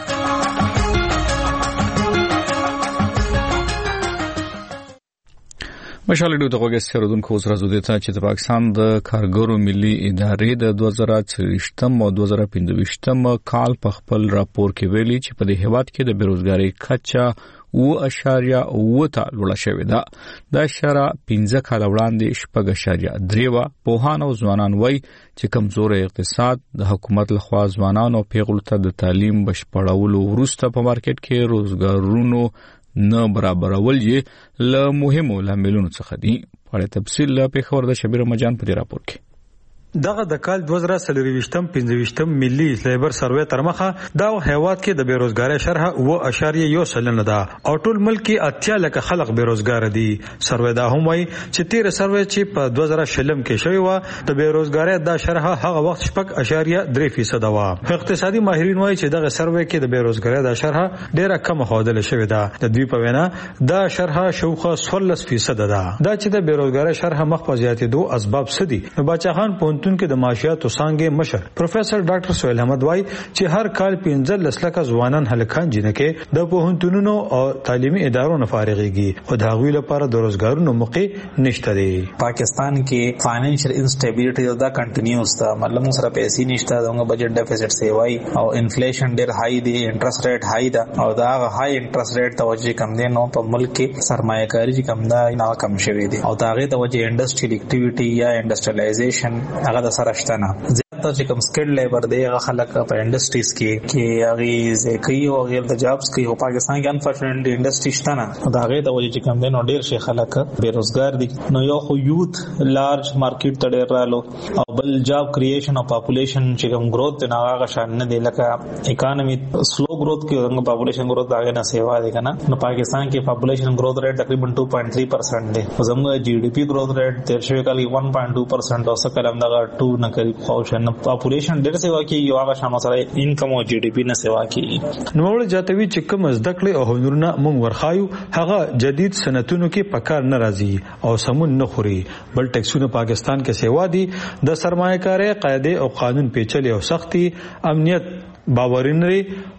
مشال ډیو ته وګورئ سرودونکو اوس راځو د ته چې د پاکستان د کارګرو ملي ادارې د دوه زره څلوېښتم او دوه زره پنځويشتم کال په خپل راپور کې ویلي چې په دې هیواد کې د بیروزګاری کچه اوه اعشاریه اوه ته لوړه شوې ده. د اشاره پنځه کال وړاندې شپږ اعشاریه درې وه. پوهان او ځوانان وایي چې کمزوري اقتصاد، د حکومت لخوا ځوانانو پیغلو ته د تعلیم بشپړولو وروسته په مارکیټ کې روزګارونو نه برابرول یې له مهمو لاملونو څخه دي. په اړه تفصیل له پیښور د شبیر مجان په دې راپور کې.
دغه د کال دوه زره څلوېښتم پنځويشتم ملي لیبر سروې تر مخه دا هیواد کې د بیروزګاری شرح اوه اعشاریه یو سلنه ده او ټول ملک کې اتیا لکه خلک بیروزګار دي. سروې دا هم وایي چې تیر سروې چې په دوه زره شلم کې شوی و د بیروزګاری دا شرح هغه وخت شپږ اعشاریه درې فیصد و. اقتصادي ماهرین وایي چې دغه سروې کې د بیروزګاری دا شرح ډیره کم ښودل شوې ده. د دوی په وینا دا شرح شوخه څوارلس فیصد ده. دا چې د بیروزګاری شرح مخ په زیاتېدو اسباب څه دي؟ نو باچاخان پونتون کې د معاشیاتو څانګې مشر پروفیسور ډاکټر سہیل احمد وایي چې هر کال پنځلس لکه ځوانان هلکان جنکه د پوهنتونونو او تعلیمي ادارو نه فارغيږي او د هغوی لپاره د روزګارونو موقع نشته دی.
پاکستان کې فاینانشل انسټیبিলিټي دا کنټینیوس ده، مطلب سره پیسې نشته، دغه بجټ ډیفیسټ سی وای او انفلیشن ډیر هاي دی، انټرست ریټ هاي ده او دا هاي انټرست ریټ توجه کم دی نو په ملک کې سرمایه کاری چې کم ده نه کم شوی دی او دا غي توجه انډستریل اکټیویټي یا انډستریالایزیشن هغه د سره شتنه زیاته چې کوم سکل لیبر دی هغه خلک په انډستریز کې کې هغه ځکه یو غیر د جابز کې په پاکستان کې انفورچونټلی انډستری شتنه دا غي توجه چې کم دی نو ډیر شي خلک بیروزګار دي. نو یو خو یوث لارج مارکیټ ته ډیر رالو او بل جاب کریشن او پاپولیشن چې کوم گروث نه هغه شان نه دی لکه اکانومي سلو گروث کې څنګه پاپولیشن گروث هغه نه سیوا دی کنه. نو پاکستان کې پاپولیشن گروث ریټ تقریبا two point three percent دی، زموږ جی ډی پی گروث ریټ تیر شوی کال one point two percent او څه کلم دغه two نه کوي او شنه پاپولیشن ډیر سیوا کوي یو هغه شانو سره انکم او جی ډی پی نه سیوا کوي.
نو ول جاتوی چې کوم زده کړې او هنرونه مونږ ورخایو هغه جدید سنتونو کې پکار نه راځي او سمون نه خوري، بل ټیکسونه پاکستان کې سیوا دي. د سرمایه کاري قاعده او قانون پیچلې او سختي، امنیت باور نه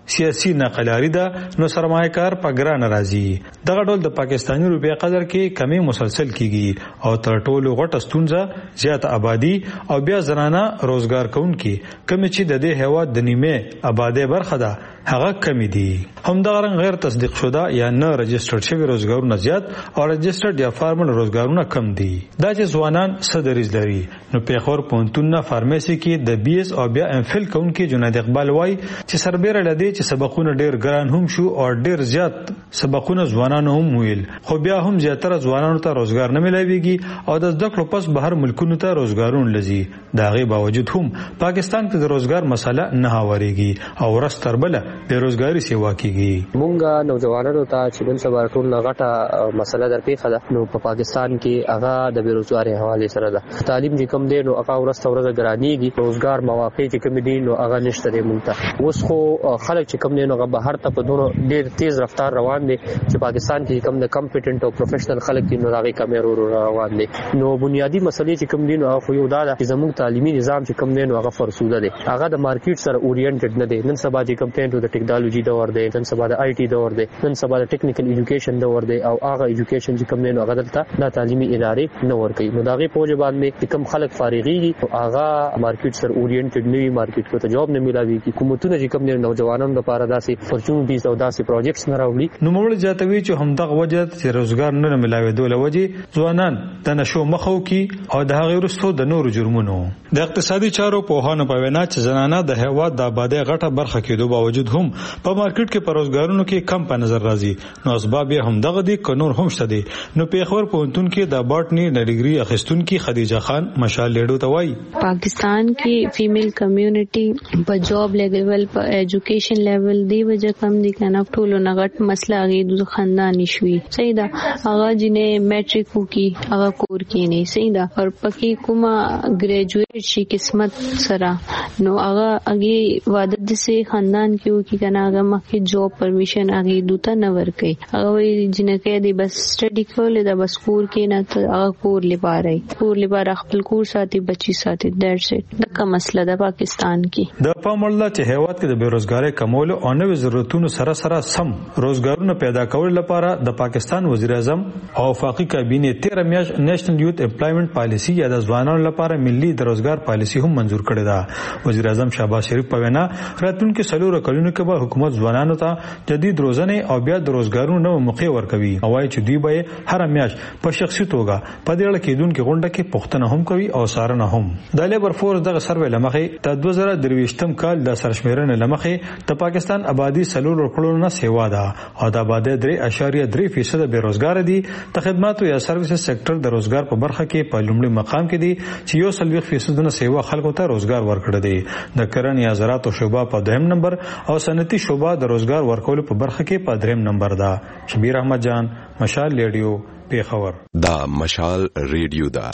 سیاسي ناقلاری ده نو سرمایه‌کار په ګران راځي. دغه ډول د پاکستاني روپیا قدر کې کمی مسلسل کیږي او تر ټولو غټه ستونزه زیات آبادی او بیا زنانه روزګار کوونکي کمی چې د دې هیواد د نیمه آبادی برخه ده هغه کمی دي. همدارنګه غیر تصدیق شده یا نه رجسترډ شوی روزګارونه زیات او رجسترډ یا فارمل روزګارونه کم دي. دا چې ځوانان صدریز لري نو پیښور پونتون نه فارمیسي کې د بي اس او بیا ام فل کوونکي جنید اقبال وای چې سربېره لدی چې سبقونه ډیر ګران هم شو او ډیر زیات سبقونه ځوانانو هم ویل خو بیا هم زیاتره ځوانانو ته روزګار نه ملایويږي او د زده کړو پس بهر ملکونو ته روزګارونه لزي. دا غي باوجود هم پاکستان کې د روزګار مسله نه هاوريږي او ورستربله بیروزګاری سیوا کیږي.
مونږه نوجوانانو ته چې نن سبا ټول غټه مسله درپېښه ده نو په پاکستان کې هغه د بیروزګاری حواله سره ده. تعلیم چې کم دی نو هغه ورسته ورځ ګرانیږي. روزګار مواقع چې کم دي نو هغه نشته دی مونږ ته. اوس خو خلک چې کم دی نو هغه بهر ته په دونو ډیر تیز رفتار روان دي چې پاکستان کې کم د کمپټنټ او پروفیشنل خلک دي نو هغه کمرو روان دي. نو بنیادی مسلې چې کم دي نو هغه یو دا ده چې زموږ تعلیمي نظام چې کم دی نو هغه فرسوده دی. هغه د مارکیټ سره اورینټډ نه دی. نن سبا چې کم پینټ د ټیکنالوژي دور دی، نن سبا د آی ټي دور دی، نن سبا د ټیکنیکل ایجوکیشن دور دی او هغه ایجوکیشن چې کوم نه هغه دلته د تعلیمي ادارې نه ورکوي. نو داغه پوجا باندې کوم خلک فارغيږي او هغه مارکیټ سره اورینټډ نه وي، مارکیټ کو ته جاب نه ملاوي کی کومتونه چې کوم نه نوجوانانو لپاره داسې اپورچونټیز او داسې پروجیکټس نه راوړي.
نو موږ جاتوي چې همدغه وجه چې روزګار نه ملاوي دوله وجه ځوانان د نشو مخو کی او د هغه ورستو د نورو جرمونو د اقتصادي چارو په هانو په وینا چې زنانه د هوا د آبادی غټه برخه کېدو باوجود هم په مارکیټ کې په روزګارونو کې کم په نظر راځي. نو اسباب یې هم دغه دي ک نور هم شته دي. نو پیښور پونتون کې د باټنی د ډیګري اخیستونکو خدیجه خان مشال لیډو ته وایي
پاکستان کې فیمیل کمیونټي په جاب لیول په ایجوکیشن لیول دی وجه کم دي کنه ټولو نغټ مسله غي د خاندان شوي. صحیح ده هغه جنې میټریک وکي هغه کور کې نه صحیح ده او پکې کومه ګریجویټ شي قسمت سره نو هغه اگې واده د سي خاندان کې وکي کنه هغه مخکې جاب پرمیشن هغه دوته نه ورکي. هغه وی جنکه دی بس سټډي کول دا بس کور کې نه ته هغه کور لپاره کور لپاره خپل کور ساتي بچي ساتي دیټس اټ. دا کوم مسله ده پاکستان کې. د پامړل چې هیواد کې د بیروزګاری کمول او نوې ضرورتونو سره سره سم روزګارونه پیدا کول لپاره د پاکستان وزیر اعظم او وفاقي کابینه تیره میاشت نېشنل یوث امپلایمنت پالیسی یا د ځوانانو لپاره ملي د روزګار پالیسی هم منزور کړې ده. وزیر اعظم شهباز شریف په وینا راتلونکي سلور کلونو کې به حکومت ځوانانو ته جدید روزنه او بیا د روزګارونو نو موقع ورکوي او وايي چې دوی به هر میاشت په شخصي توګه په دې اړه کې دونکو غونډه کې پښتنه هم کوي او سارنه هم. د لیبر فورس دغه سروې لمخې د دوه زره درویشتم کال د سرشمیرنې لمخې د پاکستان آبادی سلور کلونو نه سیوا ده او د آبادی درې اشاریه درې فیصد بیروزګار دي. د خدماتو یا سرویسز سېکټر د روزګار په برخه کې په لومړي مقام کې دي چې یو سلوي فیصد نه سیوا خلکو ته روزګار ورکړي دي. د کرن یا زراعت شعبه په دویم نمبر او صنعتي شعبه د روزګار ورکولو په برخه کې په دریم نمبر ده. شبیر احمد جان مشال ریډیو پیښور.
دا مشال ریډیو ده.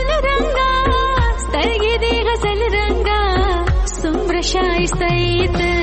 شایسته